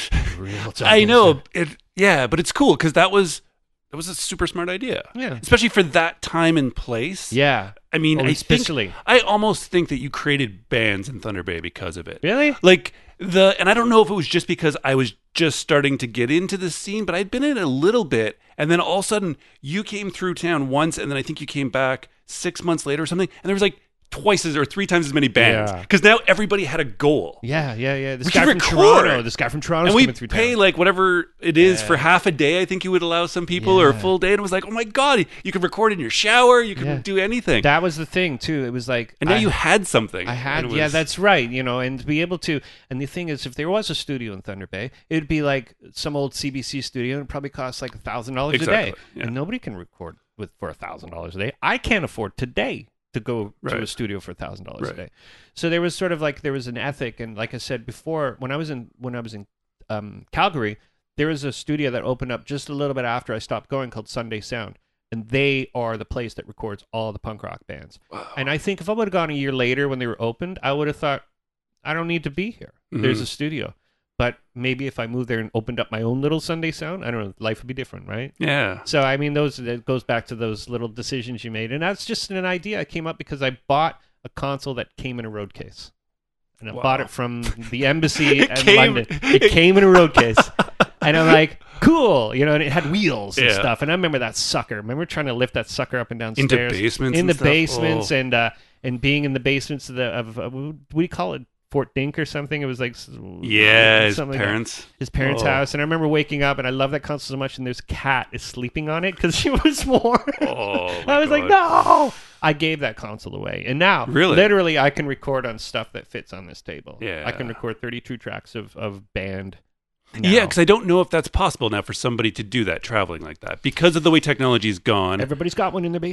Real tough I getting know. Starbucks. It, yeah, but it's cool because that was... That was a super smart idea. Yeah. Especially for that time and place. Yeah. I mean, Oh, I especially. think... I almost think that you created bands in Thunder Bay because of it. Really? Like the, and I don't know if it was just because I was just starting to get into the scene, but I'd been in it a little bit, and then all of a sudden you came through town once, and then I think you came back six months later or something, and there was like twice as or three times as many bands Yeah. because now everybody had a goal. Yeah, yeah, yeah. This We guy could from record. Toronto. This guy from Toronto And we coming through pay town. like whatever it is Yeah. for half a day. I think you would allow some people or a Yeah. full day, and it was like, oh my god, you could record in your shower, you could Yeah. do anything, That was the thing too. It was like and now I, you had something. I had, and it yeah, was- that's right. You know, and to be able to, and the thing is, if there was a studio in Thunder Bay, it would be like some old C B C studio, and it probably costs like a thousand dollars a day, Exactly, yeah. and nobody can record with for a thousand dollars a day. I can't afford today to go to Right. a studio for a thousand dollars a Right. day. So there was sort of like there was an ethic, and like I said before, when I was in when I was in um, Calgary, there was a studio that opened up just a little bit after I stopped going called Sunday Sound. And they are the place that records all the punk rock bands. Wow. And I think if I would have gone a year later when they were opened, I would have thought, I don't need to be here. There's Mhm. a studio. But maybe if I moved there and opened up my own little Sunday Sound, I don't know, life would be different, right? Yeah. So, I mean, those it goes back to those little decisions you made. And that's just an idea I came up because I bought a console that came in a road case. And I Wow. bought it from the embassy It in came- London. It came in a road case. And I'm like, cool, you know, and it had wheels and Yeah. stuff. And I remember that sucker. I remember trying to lift that sucker up and down Into stairs. basements in and the stuff? basements Oh. and uh, and being in the basements of the of uh, what do we call it, Fort Dink or something? It was like s- Yeah, his something like that. parents. his parents' Oh. house. And I remember waking up and I love that console so much. And there's a cat is sleeping on it because she was warm. Oh, my I was like, God. no. I gave that console away, and now Really? literally I can record on stuff that fits on this table. Yeah. I can record thirty-two tracks of of band. now. Yeah, because I don't know if that's possible now for somebody to do that traveling like that because of the way technology's gone. Everybody's got one in their basement.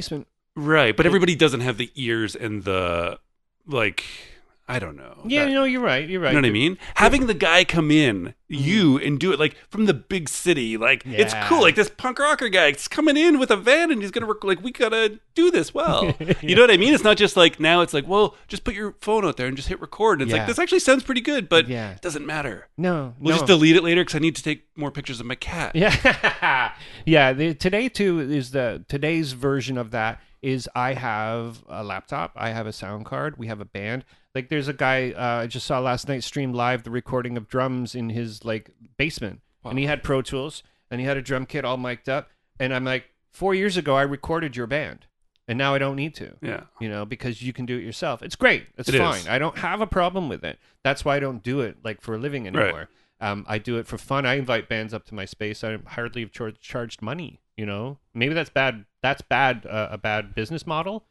Right, but everybody doesn't have the ears and the, like, I don't know. Yeah, that, no, you're right. You're right. You know what I mean? Having the guy come in, you, and do it, like, from the big city, like, Yeah. it's cool. Like, this punk rocker guy is coming in with a van, and he's going to work, like, we got to do this well. Yeah. You know what I mean? It's not just, like, now it's like, well, just put your phone out there and just hit record. And it's Yeah. like, this actually sounds pretty good, but Yeah. it doesn't matter. No, We'll no. just delete it later because I need to take more pictures of my cat. Yeah, yeah. The, today too is the today's version of that is I have a laptop, I have a sound card, we have a band. Like there's a guy uh, I just saw last night stream live the recording of drums in his like basement, Wow. and he had Pro Tools and he had a drum kit all mic'd up, and I'm like, four years ago I recorded your band, and now I don't need to. Yeah. You know, because you can do it yourself. It's great. It's It fine. is. I don't have a problem with it. That's why I don't do it like for a living anymore. Um, I do it for fun. I invite bands up to my space. I hardly have char- charged money. You know, maybe that's bad. That's bad. Uh, a bad business model.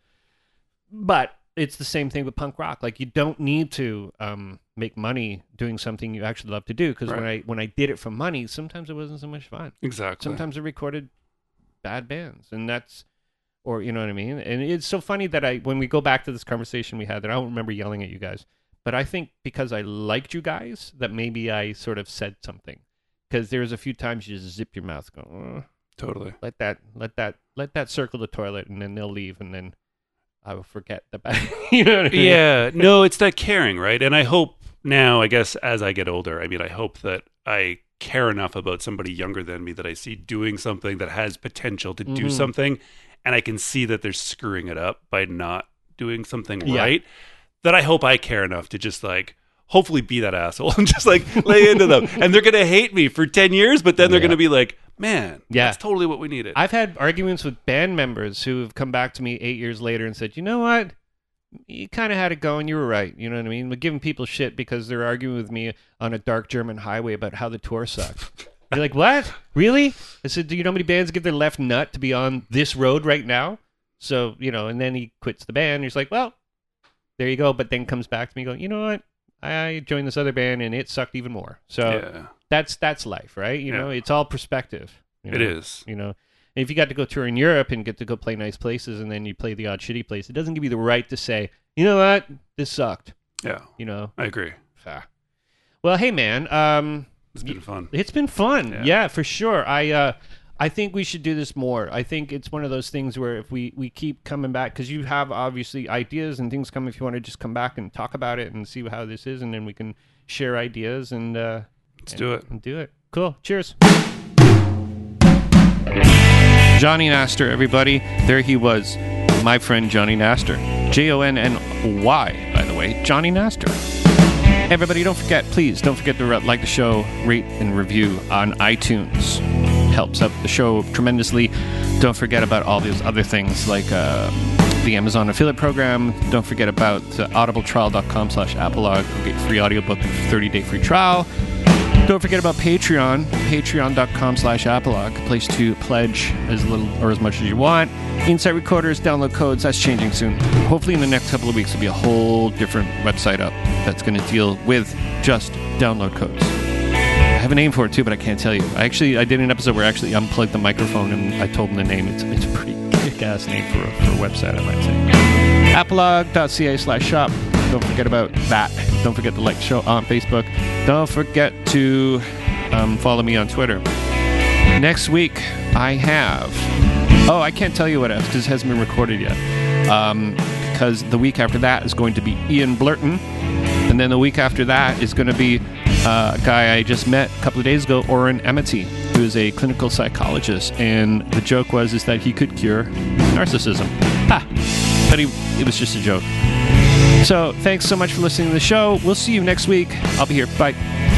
But it's the same thing with punk rock. Like you don't need to um, make money doing something you actually love to do. Because when I Right. when I did it for money, sometimes it wasn't so much fun. Exactly. Sometimes I recorded bad bands, and that's, or you know what I mean. And it's so funny that I, when we go back to this conversation we had, that I don't remember yelling at you guys, but I think because I liked you guys, that maybe I sort of said something. Because there's a few times you just zip your mouth, go, oh, Totally. let that, let that, let that circle the toilet, and then they'll leave, and then I will forget the bad. You know what I mean? Yeah, no, it's that caring, right? And I hope now, I guess, as I get older, I mean, I hope that I care enough about somebody younger than me that I see doing something that has potential to do Mhm. something, and I can see that they're screwing it up by not doing something Yeah. right, that I hope I care enough to just like, hopefully be that asshole and just like lay into them. And they're going to hate me for ten years, but then they're Yeah. going to be like, man, Yeah. that's totally what we needed. I've had arguments with band members who have come back to me eight years later and said, you know what? You kind of had it going. You were right. You know what I mean? We're giving people shit because they're arguing with me on a dark German highway about how the tour sucked. You're like, what? Really? I said, do you know how many bands give their left nut to be on this road right now? So, you know, and then he quits the band. He's like, well, there you go. But then comes back to me going, you know what? I joined this other band and it sucked even more. So yeah, that's that's life, right? You know, Yeah. it's all perspective. You it know? is. You know, and if you got to go tour in Europe and get to go play nice places, and then you play the odd shitty place, it doesn't give you the right to say, you know what, this sucked. Yeah, You know. I agree. Ah. Well, hey man, um, It's been fun. it's been fun. Yeah, Yeah. for sure. I uh, I think we should do this more. I think it's one of those things where if we we keep coming back, because you have obviously ideas and things come. If you want to just come back and talk about it and see how this is, and then we can share ideas and uh, Let's and- do it. And do it. Cool. Cheers. Johnny Nastor, everybody. There he was, my friend Johnny Nastor. J O N N Y, by the way, Johnny Nastor. Everybody, don't forget, please, don't forget to like the show, rate and review on iTunes. Helps out the show tremendously. Don't forget about all those other things like uh, the Amazon affiliate program. Don't forget about uh, audibletrial.com slash apolog. Go get free audiobook, thirty-day free trial. Don't forget about Patreon, patreon.com slash apolog, a place to pledge as little or as much as you want. Insight recorders, download codes, that's changing soon. Hopefully in the next couple of weeks there'll be a whole different website up that's going to deal with just download codes. I have a name for it too, but I can't tell you. I actually, I did an episode where I actually unplugged the microphone and I told them the name. It's, it's a pretty kick-ass name for a, for a website, I might say. apolog.ca slash shop. Don't forget about that. Don't forget to like the show on Facebook. Don't forget to um, follow me on Twitter. Next week, I have... Oh, I can't tell you what else because it hasn't been recorded yet. Um, because the week after that is going to be Ian Blurton. And then the week after that is going to be uh, a guy I just met a couple of days ago, Oren Amity, who is a clinical psychologist. And the joke was is that he could cure narcissism. Ha! But he, it was just a joke. So thanks so much for listening to the show. We'll see you next week. I'll be here. Bye.